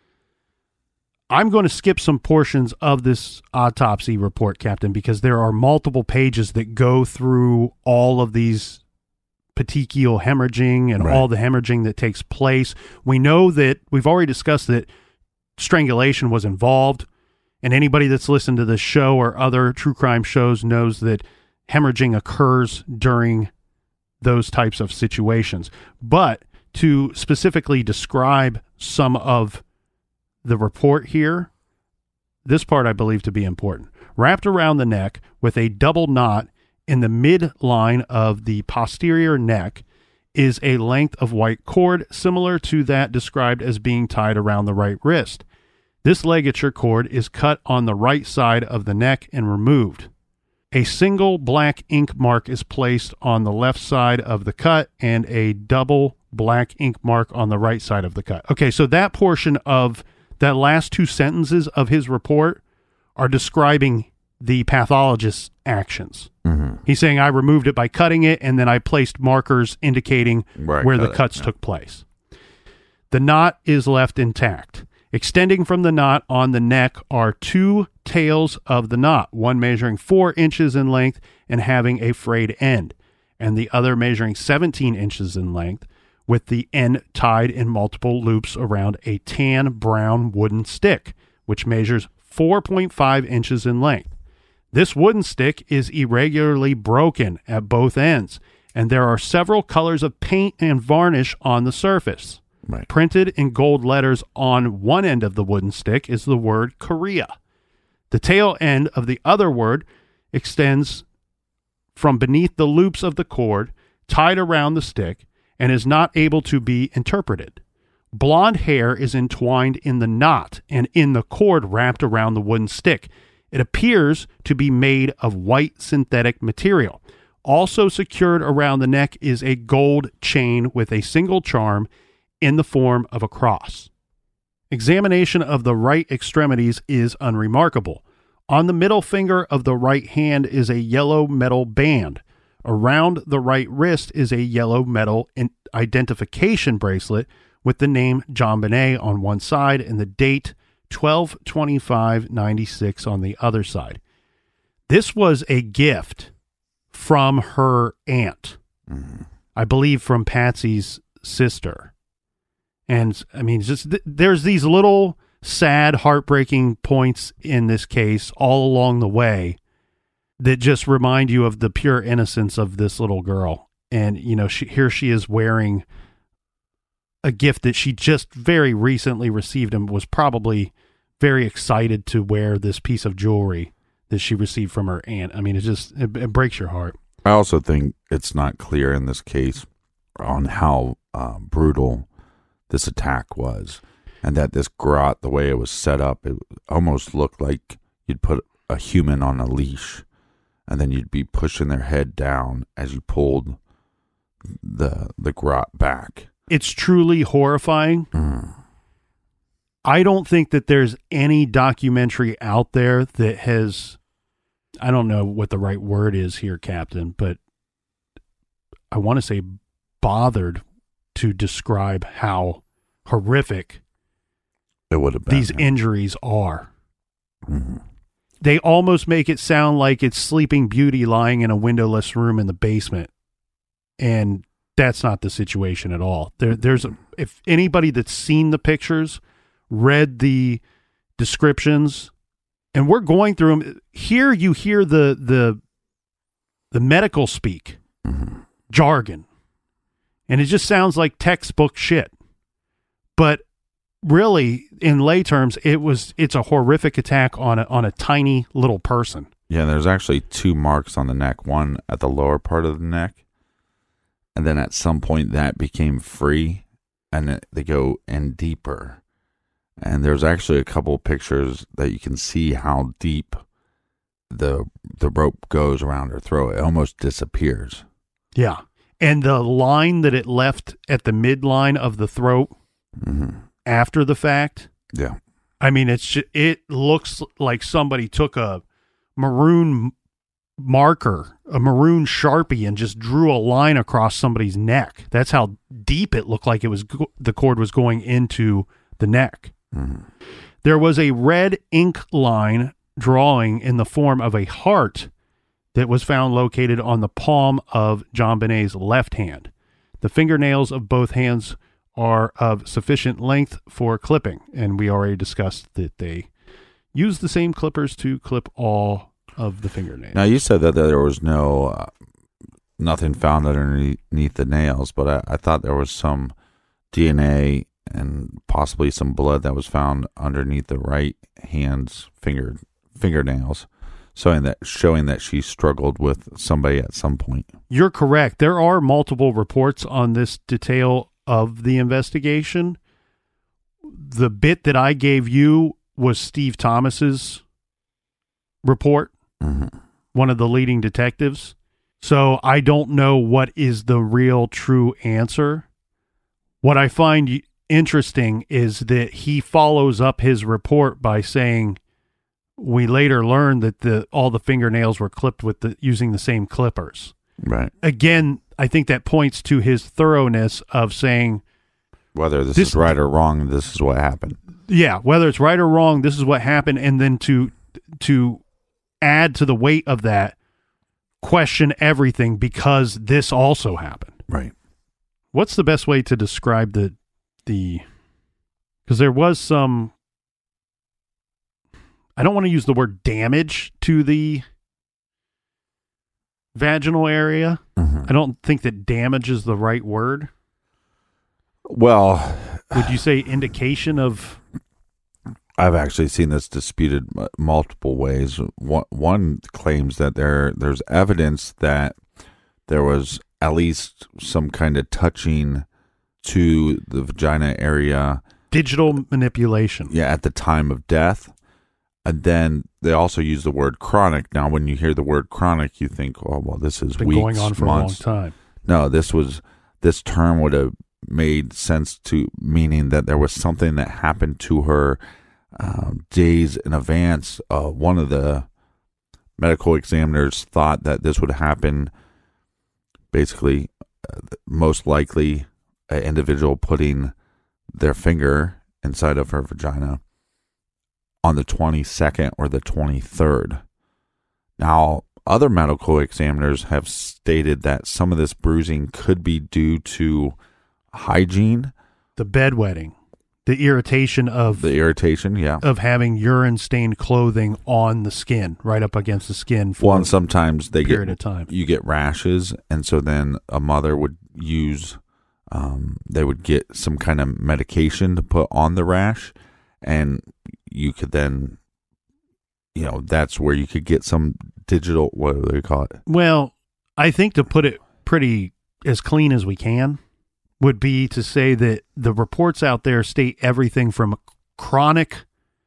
I'm going to skip some portions of this autopsy report, Captain, because there are multiple pages that go through all of these petechial hemorrhaging and Right. all the hemorrhaging that takes place. We know that we've already discussed that strangulation was involved, and anybody that's listened to this show or other true crime shows knows that hemorrhaging occurs during those types of situations. But to specifically describe some of the report here, this part I believe to be important. Wrapped around the neck with a double knot in the midline of the posterior neck is a length of white cord similar to that described as being tied around the right wrist. This ligature cord is cut on the right side of the neck and removed. A single black ink mark is placed on the left side of the cut and a double black ink mark on the right side of the cut. Okay, so that portion of that last two sentences of his report are describing the pathologist's actions. Mm-hmm. He's saying, I removed it by cutting it, and then I placed markers indicating Where I where the cut it, cuts yeah. took place. The knot is left intact. Extending from the knot on the neck are two tails of the knot, one measuring four inches in length and having a frayed end, and the other measuring seventeen inches in length, with the end tied in multiple loops around a tan brown wooden stick, which measures four point five inches in length. This wooden stick is irregularly broken at both ends, and there are several colors of paint and varnish on the surface. Right. Printed in gold letters on one end of the wooden stick is the word Korea. The tail end of the other word extends from beneath the loops of the cord tied around the stick and is not able to be interpreted. Blonde hair is entwined in the knot and in the cord wrapped around the wooden stick. It appears to be made of white synthetic material. Also secured around the neck is a gold chain with a single charm in the form of a cross. Examination of the right extremities is unremarkable. On the middle finger of the right hand is a yellow metal band. Around the right wrist is a yellow metal identification bracelet with the name JonBenet on one side and the date twelve twenty-five ninety-six on the other side. This was a gift from her aunt, Mm-hmm. I believe from Patsy's sister. And I mean, just th- there's these little sad, heartbreaking points in this case all along the way that just remind you of the pure innocence of this little girl. And, you know, she, here she is wearing a gift that she just very recently received and was probably very excited to wear this piece of jewelry that she received from her aunt. I mean, it just, it, it breaks your heart. I also think it's not clear in this case on how uh, brutal this attack was, and that this grot, the way it was set up, it almost looked like you'd put a human on a leash, and then you'd be pushing their head down as you pulled the the grot back. It's truly horrifying. Mm. I don't think that there's any documentary out there that has, I don't know what the right word is here, Captain, but I want to say bothered to describe how horrific It would have been these yeah. injuries are. Mm-hmm. They almost make it sound like it's Sleeping Beauty lying in a windowless room in the basement. And that's not the situation at all. There, there's a, if anybody that's seen the pictures, read the descriptions, and we're going through them. Here you hear the the the medical speak, Mm-hmm. jargon, and it just sounds like textbook shit. But really, in lay terms, it was it's a horrific attack on a on a tiny little person. Yeah, there's actually two marks on the neck, one at the lower part of the neck, and then at some point that became free, and it, they go in deeper. And there's actually a couple of pictures that you can see how deep the the rope goes around her throat. It almost disappears. Yeah, and the line that it left at the midline of the throat Mm-hmm. after the fact. Yeah. I mean, it's just, it looks like somebody took a maroon marker, a maroon Sharpie, and just drew a line across somebody's neck. That's how deep it looked like it was. Go- the cord was going into the neck. Mm-hmm. There was a red ink line drawing in the form of a heart that was found located on the palm of JonBenét's left hand. The fingernails of both hands are of sufficient length for clipping, and we already discussed that they use the same clippers to clip all of the fingernails. Now, you said that there was no, uh, nothing found underneath the nails, but I, I thought there was some D N A and possibly some blood that was found underneath the right hand's finger fingernails, showing that showing that she struggled with somebody at some point. You're correct. There are multiple reports on this detail of the investigation. The bit that I gave you was Steve Thomas's report, Mm-hmm. one of the leading detectives. So I don't know what is the real true answer. What I find interesting is that he follows up his report by saying, we later learned that the all the fingernails were clipped with the using the same clippers. Right. Again, I think that points to his thoroughness of saying, Whether this, This- is right or wrong, this is what happened. yeah, whether it's right or wrong, this is what happened, and then to to add to the weight of that, question everything because this also happened. Right. What's the best way to describe the the because there was some, I don't want to use the word damage to the vaginal area. Mm-hmm. I don't think that damage is the right word. Well, Would you say indication of? I've actually seen this disputed m- multiple ways. One, one claims that there there's evidence that there was at least some kind of touching to the vagina area, Digital manipulation. yeah, at the time of death. And then they also use the word chronic. Now, when you hear the word chronic, you think, oh, well, this is It's been weeks, going on for months. a long time. No, this was this term would have made sense to meaning that there was something that happened to her um, days in advance. Uh, one of the medical examiners thought that this would happen. Basically, uh, most likely, an individual putting their finger inside of her vagina on the twenty-second or the twenty-third. Now, other medical examiners have stated that some of this bruising could be due to hygiene, The bedwetting, the irritation of the irritation, yeah. of having urine stained clothing on the skin, right up against the skin for Well, and sometimes they a period get of time. you get rashes, and so then a mother would use, um, they would get some kind of medication to put on the rash, and you could then, you know, that's where you could get some digital, what do they call it? Well, I think to put it pretty as clean as we can, would be to say that the reports out there state everything from chronic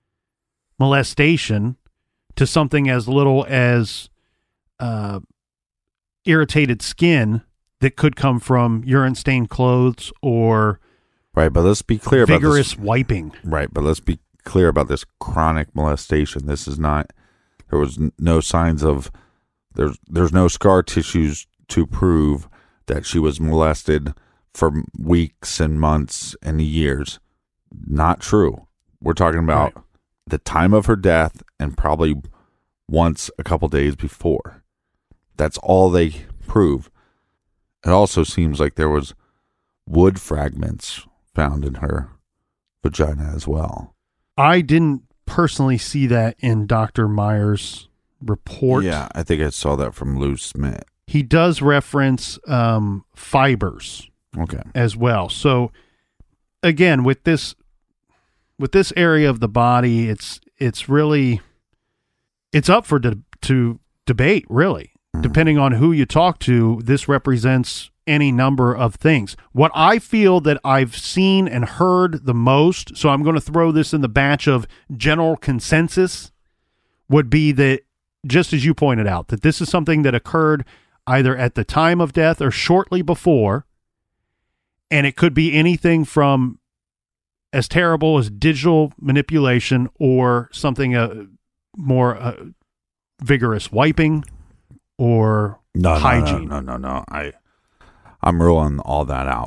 molestation to something as little as uh, irritated skin that could come from urine-stained clothes or right. But let's be clear about vigorous this. wiping. Right, but let's be clear about this chronic molestation. This is not. There was n- no signs of. There's there's no scar tissues to prove that she was molested for weeks and months and years. Not true. We're talking about Right. the time of her death and probably once a couple days before. That's all they prove. It also seems like there was wood fragments found in her vagina as well. I didn't personally see that in Doctor Meyer's report. Yeah, I think I saw that from Lou Smith. He does reference um, fibers Okay. as well. So again, with this with this area of the body, it's it's really it's up for de- to debate, really. Mm-hmm. Depending on who you talk to, this represents any number of things. What I feel that I've seen and heard the most, so I'm going to throw this in the batch of general consensus, would be that, just as you pointed out, that this is something that occurred either at the time of death or shortly before, and it could be anything from as terrible as digital manipulation or something uh, more uh, vigorous wiping or No, hygiene. No, no, no, no, no. I, I'm ruling all that out.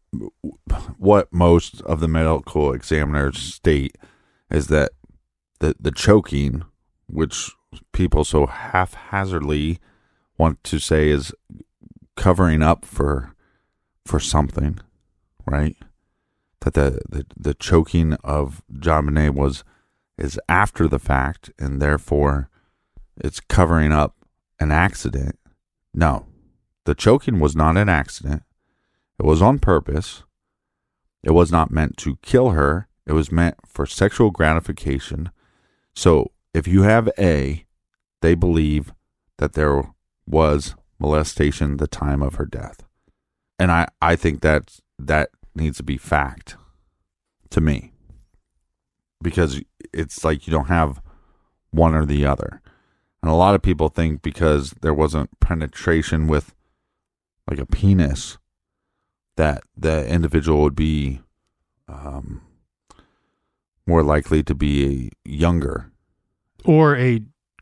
What most of the medical examiners state is that the the choking, which people so haphazardly want to say is covering up for for something, right? That the the, the choking of JonBenét was is after the fact, and therefore it's covering up an accident. No, the choking was not an accident. It was on purpose. It was not meant to kill her. It was meant for sexual gratification. So if you have A, they believe that there was molestation at the time of her death. And I, I think that that needs to be fact to me. Because it's like you don't have one or the other. And a lot of people think because there wasn't penetration with like a penis that the individual would be um, more likely to be a younger. Or a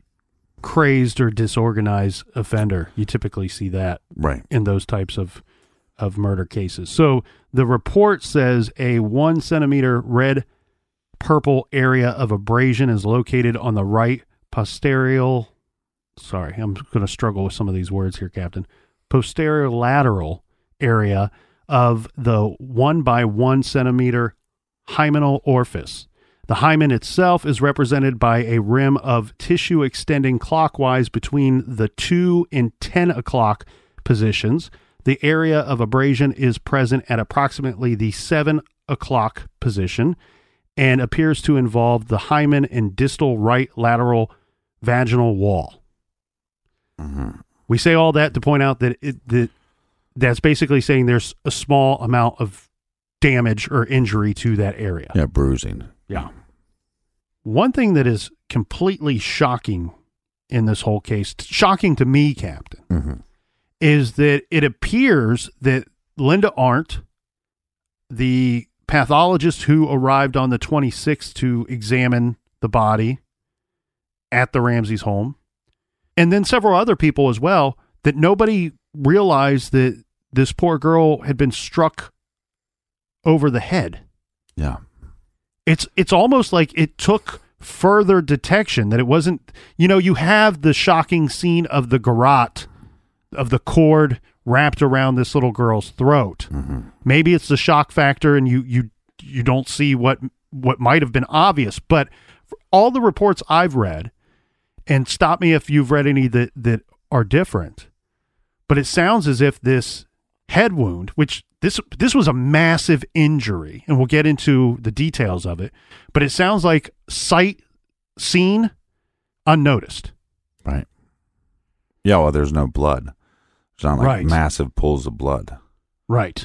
crazed or disorganized offender. You typically see that Right. in those types of, of murder cases. So the report says a one centimeter red purple area of abrasion is located on the right posterior. Sorry, I'm going to struggle with some of these words here, Captain. Posterior lateral area of the one by one centimeter hymenal orifice. The hymen itself is represented by a rim of tissue extending clockwise between the two and ten o'clock positions. The area of abrasion is present at approximately the seven o'clock position and appears to involve the hymen and distal right lateral vaginal wall. Mm-hmm. We say all that to point out that it, that that's basically saying there's a small amount of damage or injury to that area. Yeah, bruising. Yeah. One thing that is completely shocking in this whole case, shocking to me, Captain, Mm-hmm. is that it appears that Linda Arndt, the pathologist who arrived on the twenty-sixth to examine the body at the Ramsey's home, and then several other people as well, that nobody realized that this poor girl had been struck over the head. Yeah. It's it's almost like it took further detection, that it wasn't, you know, you have the shocking scene of the garrote, of the cord wrapped around this little girl's throat. Mm-hmm. Maybe it's the shock factor and you you you don't see what what might have been obvious, but for all the reports I've read, and stop me if you've read any that, that are different, but it sounds as if this head wound, which this this was a massive injury, and we'll get into the details of it, but it sounds like sight seen, unnoticed. Right. Yeah, well, there's no blood. It's not like Right. massive pools of blood. Right.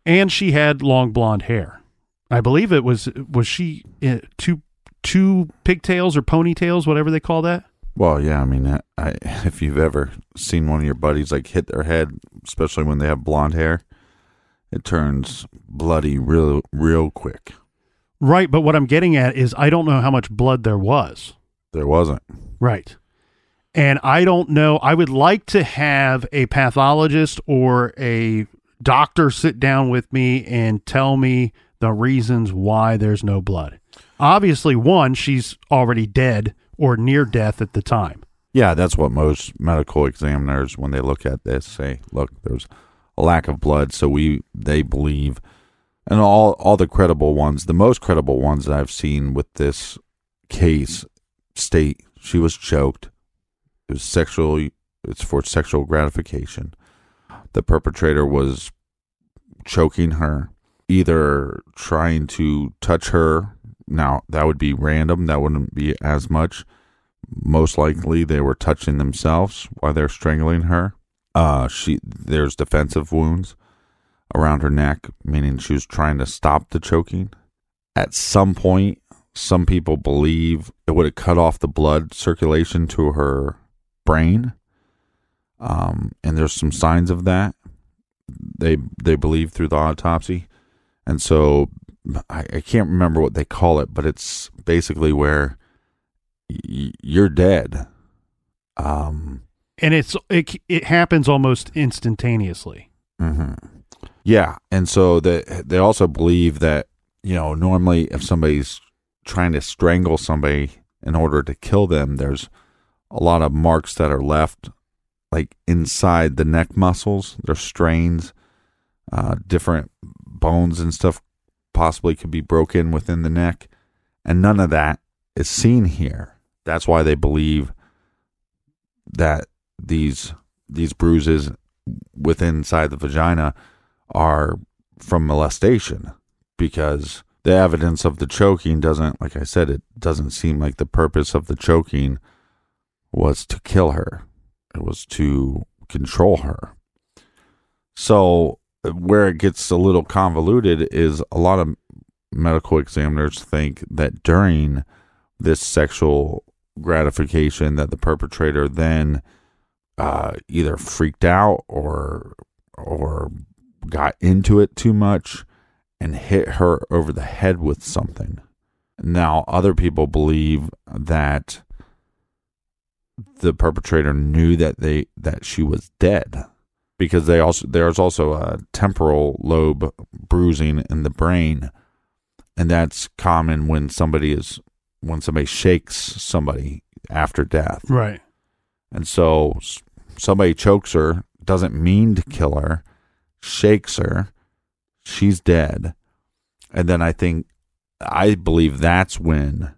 And she had long blonde hair. I believe it was, was she uh, two, two pigtails or ponytails, whatever they call that? Well, yeah, I mean, I, I, if you've ever seen one of your buddies like hit their head, especially when they have blonde hair, it turns bloody real, real quick. Right, but what I'm getting at is I don't know how much blood there was. There wasn't. Right. And I don't know. I would like to have a pathologist or a doctor sit down with me and tell me the reasons why there's no blood. Obviously, one, she's already dead or near death at the time. Yeah, that's what most medical examiners, when they look at this, say, look, there's a lack of blood, so we they believe, and all, all the credible ones, the most credible ones that I've seen with this case state she was choked. It was sexually, it's for sexual gratification. The perpetrator was choking her, either trying to touch her. Now, that would be random. That wouldn't be as much. Most likely, they were touching themselves while they're strangling her. Uh, she there's defensive wounds around her neck, meaning she was trying to stop the choking. At some point, some people believe it would have cut off the blood circulation to her brain. Um, and there's some signs of that. They they believe through the autopsy. And so I, I can't remember what they call it, but it's basically where y- you're dead. Um, and it's it, it happens almost instantaneously. Mm-hmm. Yeah, and so they they also believe that, you know, normally if somebody's trying to strangle somebody in order to kill them, there's a lot of marks that are left, like inside the neck muscles. There's strains, uh, different bones and stuff possibly could be broken within the neck, and none of that is seen here. That's why they believe that these these bruises within inside the vagina are from molestation, because the evidence of the choking doesn't, like I said, it doesn't seem like the purpose of the choking was to kill her. It was to control her. So where it gets a little convoluted is a lot of medical examiners think that during this sexual gratification that the perpetrator then uh, either freaked out or or got into it too much and hit her over the head with something. Now, other people believe that the perpetrator knew that they that she was dead, because they also there's also a temporal lobe bruising in the brain, and that's common when somebody is when somebody shakes somebody after death. Right. And so somebody chokes her, doesn't mean to kill her, shakes her, she's dead. And then I think, I believe that's when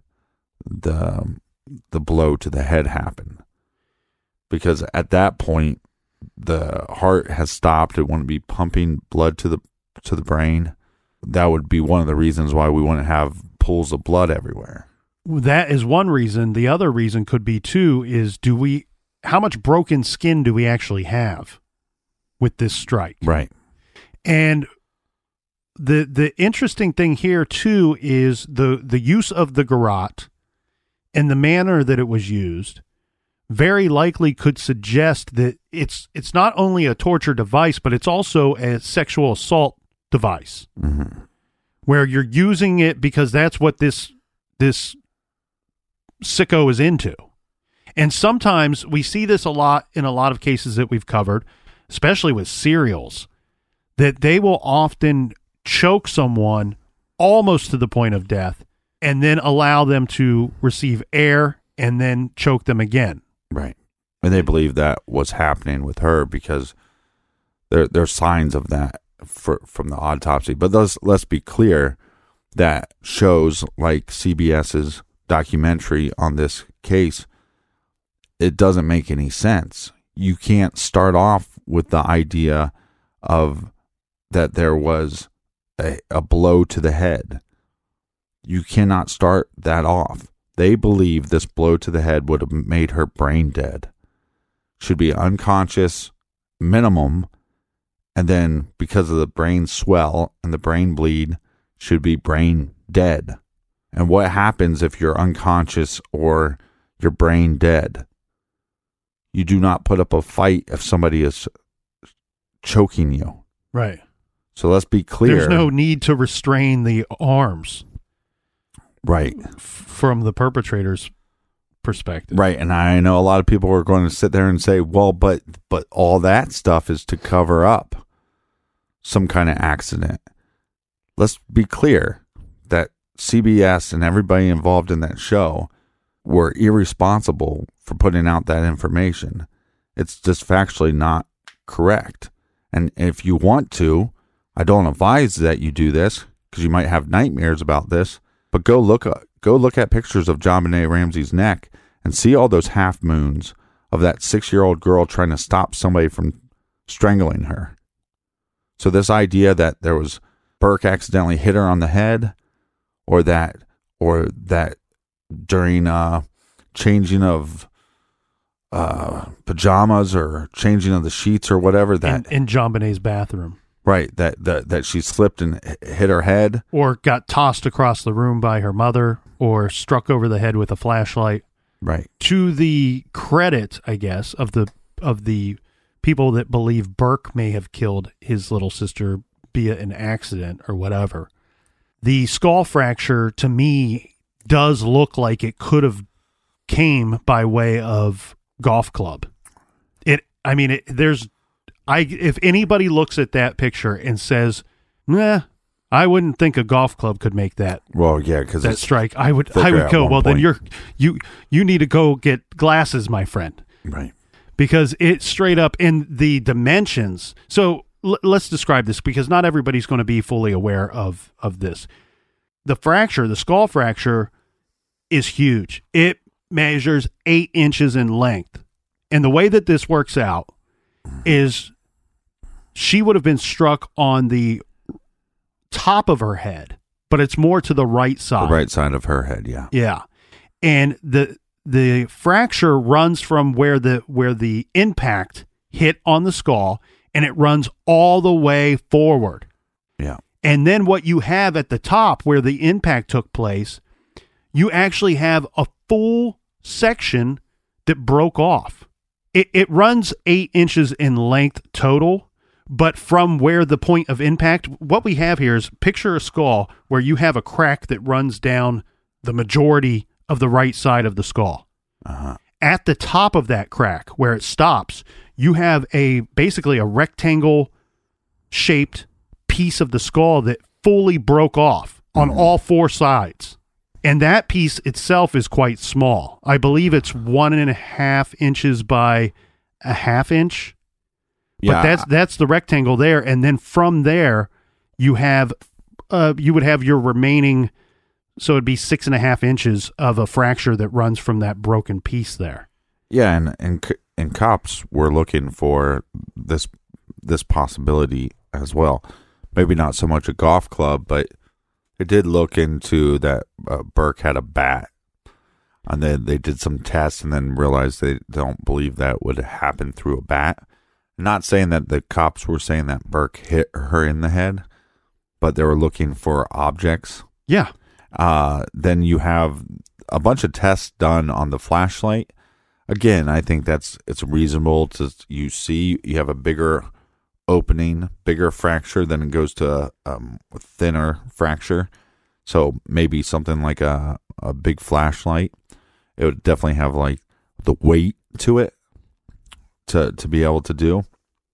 the the blow to the head happened. Because at that point, the heart has stopped. It wouldn't be pumping blood to the to the brain. That would be one of the reasons why we wouldn't have pools of blood everywhere. That is one reason. The other reason could be, too, is do we, how much broken skin do we actually have with this strike? Right. And the the interesting thing here, too, is the, the use of the garrote and the manner that it was used very likely could suggest that it's it's not only a torture device, but it's also a sexual assault device, mm-hmm. where you're using it because that's what this this sicko is into. And sometimes we see this a lot in a lot of cases that we've covered, especially with serials, that they will often choke someone almost to the point of death and then allow them to receive air and then choke them again. Right. And they believe that was happening with her because there there's signs of that for, from the autopsy. But let's, let's be clear that shows like CBS's documentary on this case, it doesn't make any sense. You can't start off with the idea of that there was a, a blow to the head. You cannot start that off. They believe this blow to the head would have made her brain dead. Should be unconscious, minimum, And then because of the brain swell and the brain bleed, should be brain dead. And what happens if you're unconscious or your brain dead? You do not put up a fight if somebody is choking you. Right. So let's be clear. There's no need to restrain the arms. Right. F- from the perpetrator's perspective. Right. And I know a lot of people are going to sit there and say, well, but but all that stuff is to cover up some kind of accident. Let's be clear that C B S and everybody involved in that show were irresponsible for putting out that information. It's just factually not correct. And if you want to, I don't advise that you do this because you might have nightmares about this, but go look go look at pictures of JonBenét Ramsey's neck and see all those half moons of that six-year-old girl trying to stop somebody from strangling her. So this idea that there was Burke accidentally hit her on the head, or that or that during uh, changing of uh, pajamas or changing of the sheets or whatever, that in, in JonBenét's bathroom. Right, that, that that she slipped and hit her head. Or got tossed across the room by her mother, or struck over the head with a flashlight. Right. To the credit, I guess, of the of the people that believe Burke may have killed his little sister via an accident or whatever, the skull fracture, to me, does look like it could have came by way of golf club. It, I mean, it, there's... I if anybody looks at that picture and says, "Nah, I wouldn't think a golf club could make that." Well, yeah, because that strike, I would, I would go. Well, then you're you you need to go get glasses, my friend. Right. Because it's straight up in the dimensions. So l- let's describe this, because not everybody's going to be fully aware of of this. The fracture, the skull fracture, is huge. It measures eight inches in length, and the way that this works out is she would have been struck on the top of her head, but it's more to the right side. The right side of her head, yeah. Yeah. And the the fracture runs from where the where the impact hit on the skull, and it runs all the way forward. Yeah. And then what you have at the top where the impact took place, you actually have a full section that broke off. It, it runs eight inches in length total, but from where the point of impact, what we have here is picture a skull where you have a crack that runs down the majority of the right side of the skull. Uh-huh. At the top of that crack where it stops, you have a basically a rectangle shaped piece of the skull that fully broke off on mm-hmm. all four sides. And that piece itself is quite small. I believe it's one and a half inches by a half inch. Yeah. But that's that's the rectangle there. And then from there, you have uh, you would have your remaining, so it'd be six and a half inches of a fracture that runs from that broken piece there. Yeah, and and and cops were looking for this this possibility as well. Maybe not so much a golf club, but it did look into that uh, Burke had a bat, and then they did some tests and then realized they don't believe that would happen through a bat. Not saying that the cops were saying that Burke hit her in the head, but they were looking for objects. Yeah. Uh, then you have a bunch of tests done on the flashlight. Again, I think that's it's reasonable to you see you have a bigger opening, bigger fracture, then it goes to um, a thinner fracture. So maybe something like a, a big flashlight. It would definitely have like the weight to it to to be able to do,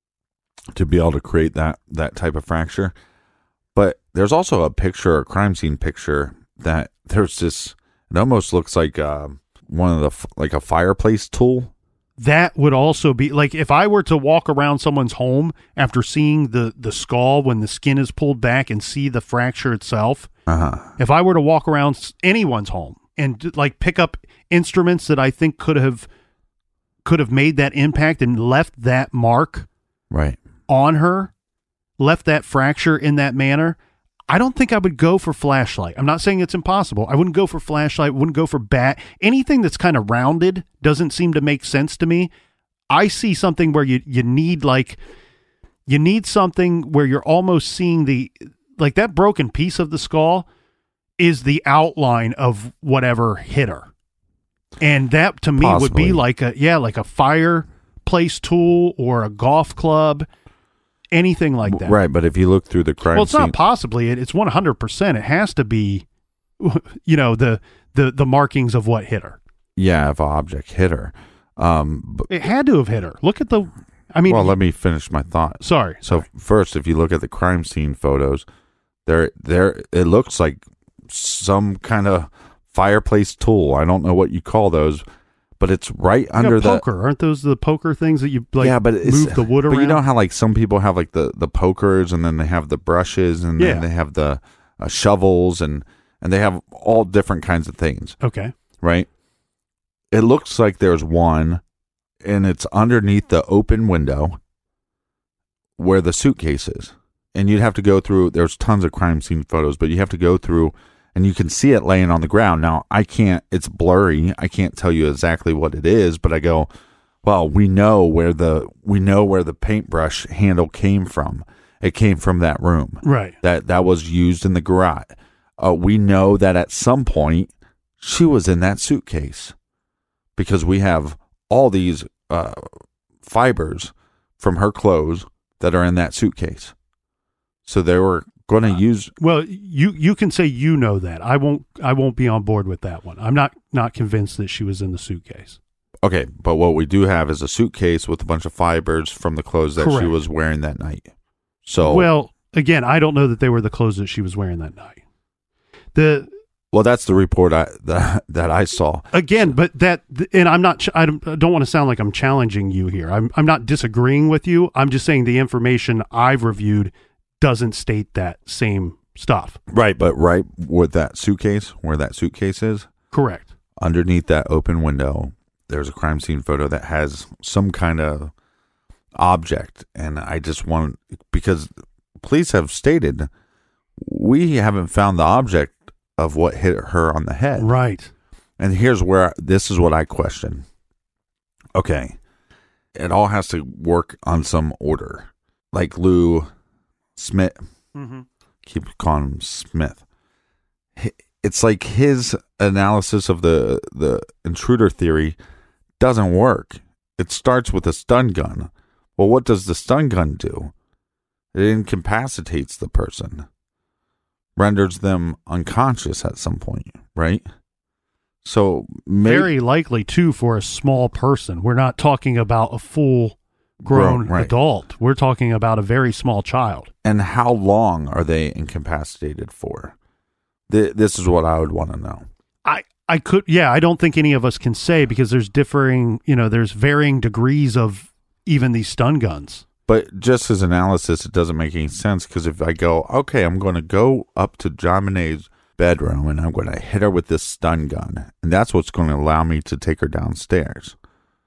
to be able to create that, that type of fracture. But there's also a picture, a crime scene picture, that there's this, it almost looks like uh, one of the, like a fireplace tool. That would also be, like, if I were to walk around someone's home after seeing the, the skull when the skin is pulled back and see the fracture itself, uh-huh. if I were to walk around anyone's home and, like, pick up instruments that I think could have could have made that impact and left that mark right on her, left that fracture in that manner, I don't think I would go for flashlight. I'm not saying it's impossible. I wouldn't go for flashlight, wouldn't go for bat. Anything that's kind of rounded doesn't seem to make sense to me. I see something where you, you need like You need something where you're almost seeing the, like that broken piece of the skull is the outline of whatever hit her. And that to me Possibly. would be like a, yeah, like a fireplace tool or a golf club, anything like that. Right, but if you look through the crime Well, it's scene, not possibly. It, it's one hundred percent. It has to be, you know, the, the, the markings of what hit her. yeah, if an object hit her. Um, but, It had to have hit her. Look at the, I mean, well, let me finish my thought. sorry. So sorry. first, if you look at the crime scene photos, there, there, it looks like some kind of fireplace tool. I don't know what you call those, but it's right You under got the poker. Aren't those the poker things that you like yeah, but it's, move the wood around? But you know how like some people have like the the pokers, and then they have the brushes, and Yeah. then they have the uh, shovels, and and they have all different kinds of things, Okay. right? It looks like there's one, and it's underneath the open window where the suitcase is. And you'd have to go through, there's tons of crime scene photos, but you have to go through and you can see it laying on the ground. Now, I can't, it's blurry. I can't tell you exactly what it is, but I go, well, we know where the, we know where the paintbrush handle came from. It came from that room. Right. That, that was used in the garage. Uh, we know that at some point she was in that suitcase because we have all these uh, fibers from her clothes that are in that suitcase. So they were going to use. Well, you you can say you know that. I won't I won't be on board with that one. I'm not not convinced that she was in the suitcase. Okay, but what we do have is a suitcase with a bunch of fibers from the clothes that she Correct. was wearing that night. So Well, again, I don't know that they were the clothes that she was wearing that night. The well, that's the report I that, that I saw. Again, but that, and I'm not, ch- I don't, I don't want to sound like I'm challenging you here. I'm, I'm not disagreeing with you. I'm just saying the information I've reviewed doesn't state that same stuff. Right, but right with that suitcase, where that suitcase is, Correct. underneath that open window, there's a crime scene photo that has some kind of object. And I just want, because police have stated, we haven't found the object of what hit her on the head. Right. And here's where, this is what I question. Okay. It all has to work on some order. Like Lou Smith, Mm-hmm. keep calling him Smith. H- It's like his analysis of the, the intruder theory doesn't work. It starts with a stun gun. Well, what does the stun gun do? It incapacitates the person, renders them unconscious at some point, right? So maybe, Very likely, too, for a small person. We're not talking about a full grown Grown, right. adult. We're talking about a very small child. and how long are they incapacitated for? Th- this is what I would want to know. I, I could, yeah, I don't think any of us can say because there's differing, you know, there's varying degrees of even these stun guns. But just as analysis, it doesn't make any sense because if I go, okay, I'm going to go up to John Bonet's bedroom and I'm going to hit her with this stun gun, and that's what's going to allow me to take her downstairs.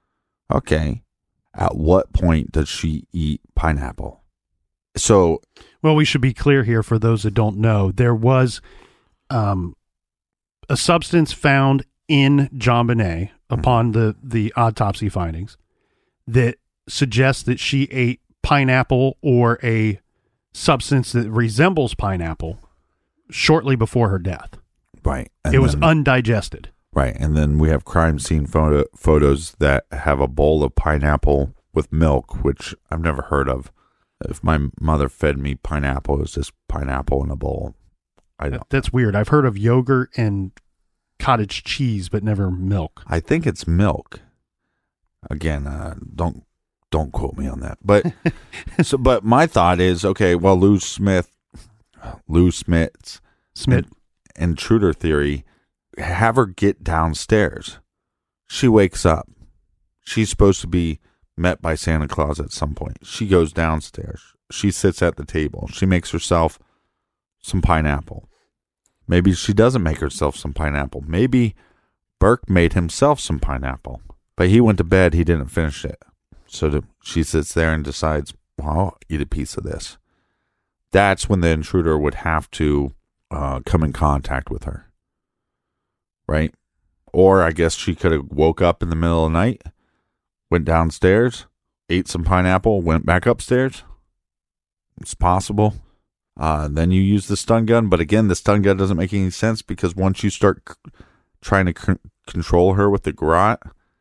Okay. At what point does she eat pineapple? So, Well, we should be clear here for those that don't know. There was um, a substance found in John Bonet upon the, the autopsy findings that suggests that she ate pineapple or a substance that resembles pineapple shortly before her death. right. and It was then- undigested. Right, and then we have crime scene photo, photos that have a bowl of pineapple with milk, which I've never heard of. If my mother fed me pineapple, it's just pineapple in a bowl. I don't. That's weird. I've heard of yogurt and cottage cheese, but never milk. I think it's milk. Again, uh, don't don't quote me on that. But so, but my thought is, okay, well, Lou Smith, Lou Smith's Smith. intruder theory. Have her get downstairs. She wakes up. She's supposed to be met by Santa Claus at some point. She goes downstairs. She sits at the table. She makes herself some pineapple. Maybe she doesn't make herself some pineapple. Maybe Burke made himself some pineapple, but he went to bed. He didn't finish it. So the, she sits there and decides, well, I'll eat a piece of this. That's when the intruder would have to uh, come in contact with her. Right? Or I guess she could have woke up in the middle of the night, went downstairs, ate some pineapple, went back upstairs. it's possible. Uh, then you use the stun gun. But again, the stun gun doesn't make any sense because once you start c- trying to c- control her with the garrote,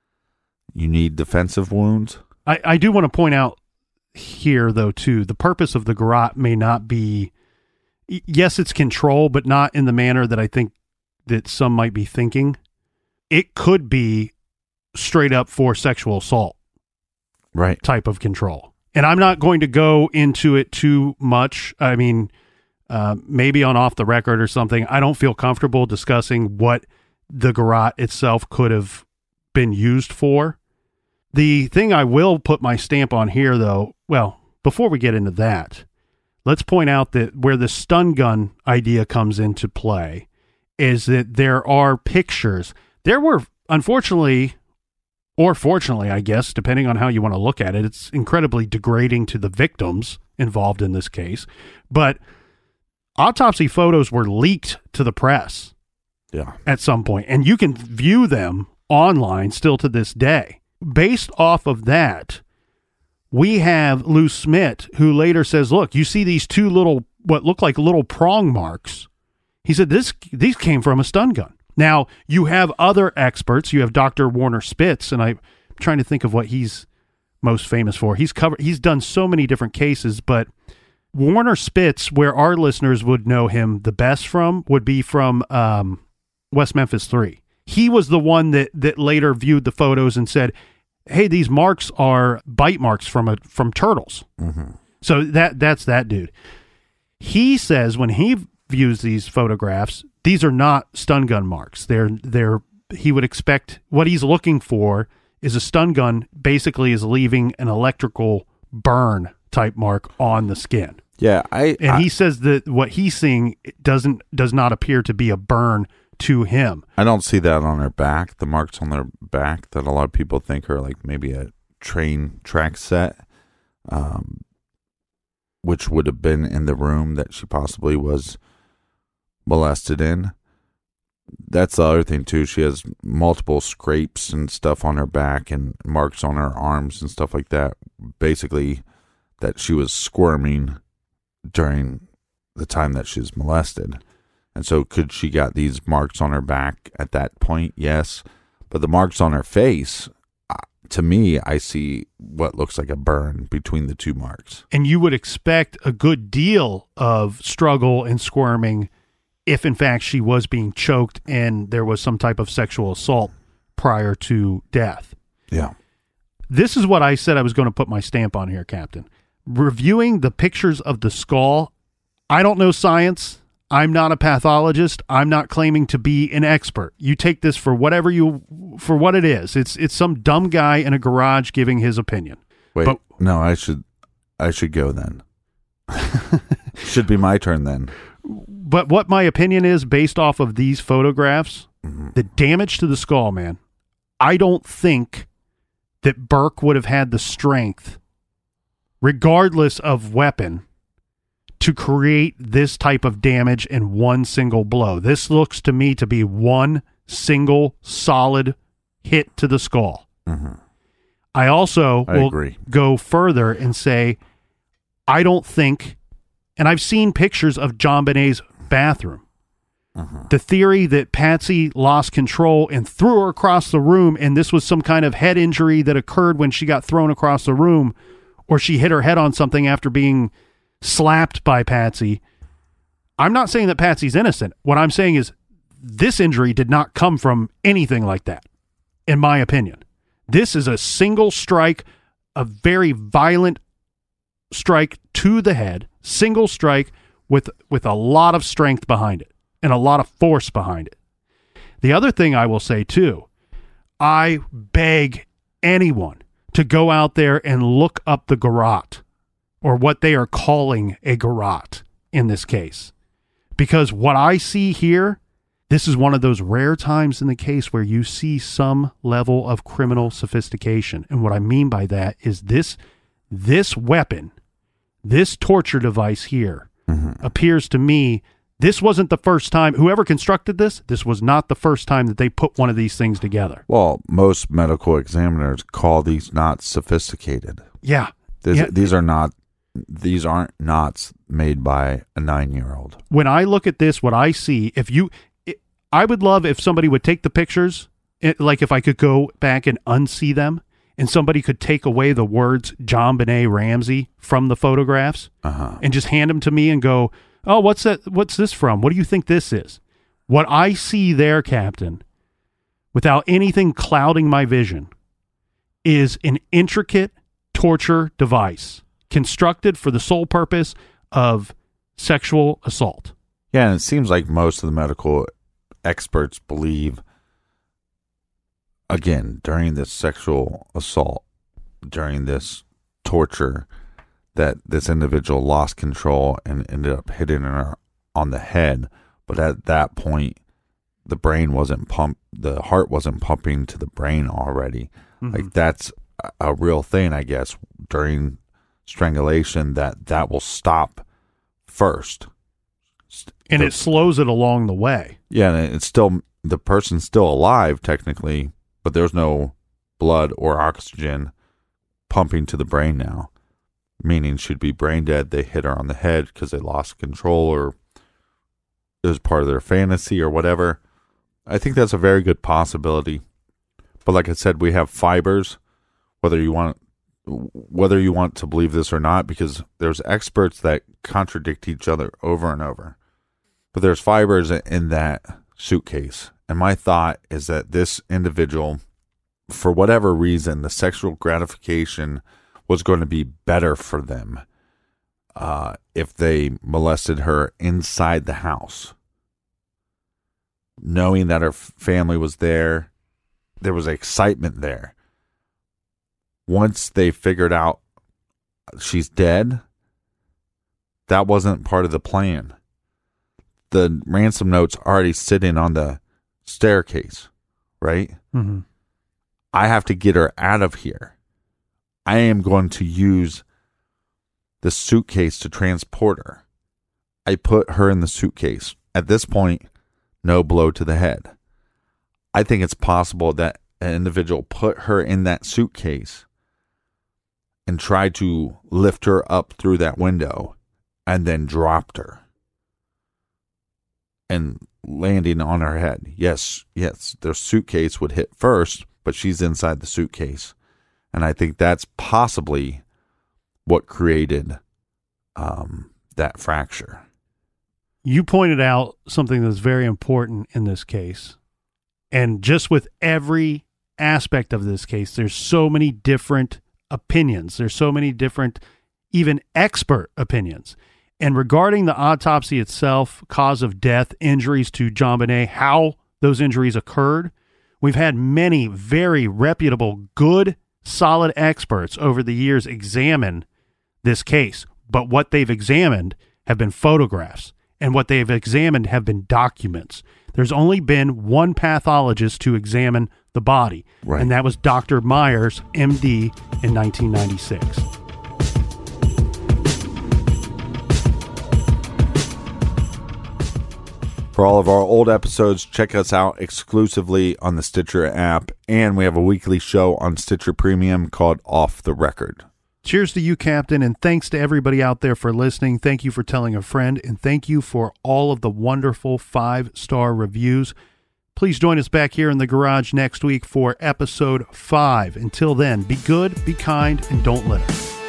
you need defensive wounds. I, I do want to point out here, though, too, the purpose of the garrote may not be, yes, it's control, but not in the manner that I think that some might be thinking. It could be straight up for sexual assault. Right. Type of control. And I'm not going to go into it too much. I mean, uh, maybe on off the record or something. I don't feel comfortable discussing what the garrote itself could have been used for. The thing I will put my stamp on here, though, well, before we get into that, let's point out that where the stun gun idea comes into play is that there are pictures. There were, unfortunately, or fortunately, I guess, depending on how you want to look at it, it's incredibly degrading to the victims involved in this case. But autopsy photos were leaked to the press yeah. at some point, and you can view them online still to this day. Based off of that, we have Lou Smith, who later says, look, you see these two little, what look like little prong marks. He said, this these came from a stun gun. Now, you have other experts. You have Doctor Warner Spitz, and I'm trying to think of what he's most famous for. He's covered. He's done so many different cases, but Warner Spitz, where our listeners would know him the best from, would be from um, West Memphis three. He was the one that that later viewed the photos and said, hey, these marks are bite marks from a from turtles. Mm-hmm. So that that's that dude. He says when he views these photographs, these are not stun gun marks. They're they're he would expect what he's looking for is a stun gun basically is leaving an electrical burn type mark on the skin. Yeah, I and I, he says that what he's seeing doesn't does not appear to be a burn to him. I don't see that on her back. The marks on their back that a lot of people think are like maybe a train track set, um, which would have been in the room that she possibly was molested in. That's the other thing too. She has multiple scrapes and stuff on her back and marks on her arms and stuff like that. Basically, that she was squirming during the time that she was molested. And so could she got these marks on her back at that point? Yes. But the marks on her face, uh, to me, I see what looks like a burn between the two marks. And you would expect a good deal of struggle and squirming if, in fact, she was being choked and there was some type of sexual assault prior to death. Yeah. This is what I said I was going to put my stamp on here, Captain. Reviewing the pictures of the skull, I don't know science. I'm not a pathologist. I'm not claiming to be an expert. You take this for whatever you, for what it is. It's it's some dumb guy in a garage giving his opinion. Wait, but, no, I should, I should go then. Should be my turn then. But what my opinion is based off of these photographs, mm-hmm. the damage to the skull, man, I don't think that Burke would have had the strength, regardless of weapon, to create this type of damage in one single blow. This looks to me to be one single solid hit to the skull. Mm-hmm. I also I will agree. go further and say, I don't think, and I've seen pictures of JonBenét's bathroom. Uh-huh. The theory that Patsy lost control and threw her across the room, and this was some kind of head injury that occurred when she got thrown across the room, or she hit her head on something after being slapped by Patsy. I'm not saying that Patsy's innocent. What I'm saying is this injury did not come from anything like that, in my opinion. This is a single strike, a very violent strike to the head, single strike with with a lot of strength behind it and a lot of force behind it. The other thing I will say too, I beg anyone to go out there and look up the garrote, or what they are calling a garrote in this case. Because what I see here, this is one of those rare times in the case where you see some level of criminal sophistication. And what I mean by that is this, this weapon, this torture device here, mm-hmm. appears to me, this wasn't the first time, whoever constructed this, this was not the first time that they put one of these things together. Well, most medical examiners call these not sophisticated. Yeah. These, yeah. these are not these aren't knots made by a nine-year-old. When I look at this, what I see, if you, it, I would love if somebody would take the pictures, it, like if I could go back and unsee them, and somebody could take away the words JonBenét Ramsey from the photographs Uh-huh. and just hand them to me and go, oh, what's that? What's this from? What do you think this is? What I see there, Captain, without anything clouding my vision, is an intricate torture device constructed for the sole purpose of sexual assault. Yeah, and it seems like most of the medical experts believe, again, during this sexual assault, during this torture, that this individual lost control and ended up hitting her on the head. But at that point, the brain wasn't pump, the heart wasn't pumping to the brain already. Mm-hmm. Like that's a real thing, I guess, during strangulation, that that will stop first. And the, it slows it along the way. Yeah, and it's still, the person's still alive technically, but there's no blood or oxygen pumping to the brain now, meaning she'd be brain dead. They hit her on the head because they lost control, or it was part of their fantasy or whatever. I think that's a very good possibility. But like I said, we have fibers, whether you want whether you want to believe this or not, because there's experts that contradict each other over and over. But there's fibers in that suitcase. And my thought is that this individual, for whatever reason, the sexual gratification was going to be better for them uh, if they molested her inside the house. Knowing that her family was there, there was excitement there. Once they figured out she's dead, that wasn't part of the plan. The ransom note's already sitting on the staircase, right? Mm-hmm. I have to get her out of here. I am going to use the suitcase to transport her. I put her in the suitcase. At this point, no blow to the head. I think it's possible that an individual put her in that suitcase and tried to lift her up through that window and then dropped her and landing on her head. Yes, yes, the suitcase would hit first, but she's inside the suitcase. And I think that's possibly what created um, that fracture. You pointed out something that's very important in this case. And just with every aspect of this case, there's so many different opinions. There's so many different, even expert opinions. And regarding the autopsy itself, cause of death, injuries to JonBenét, how those injuries occurred, we've had many very reputable, good, solid experts over the years examine this case. But what they've examined have been photographs, and what they've examined have been documents. There's only been one pathologist to examine the body, right, and that was Doctor Myers, M D, in nineteen ninety-six. For all of our old episodes, check us out exclusively on the Stitcher app, and we have a weekly show on Stitcher Premium called Off the Record. Cheers to you, Captain, and thanks to everybody out there for listening. Thank you for telling a friend, and thank you for all of the wonderful five-star reviews. Please join us back here in the garage next week for episode five. Until then, be good, be kind, and don't litter.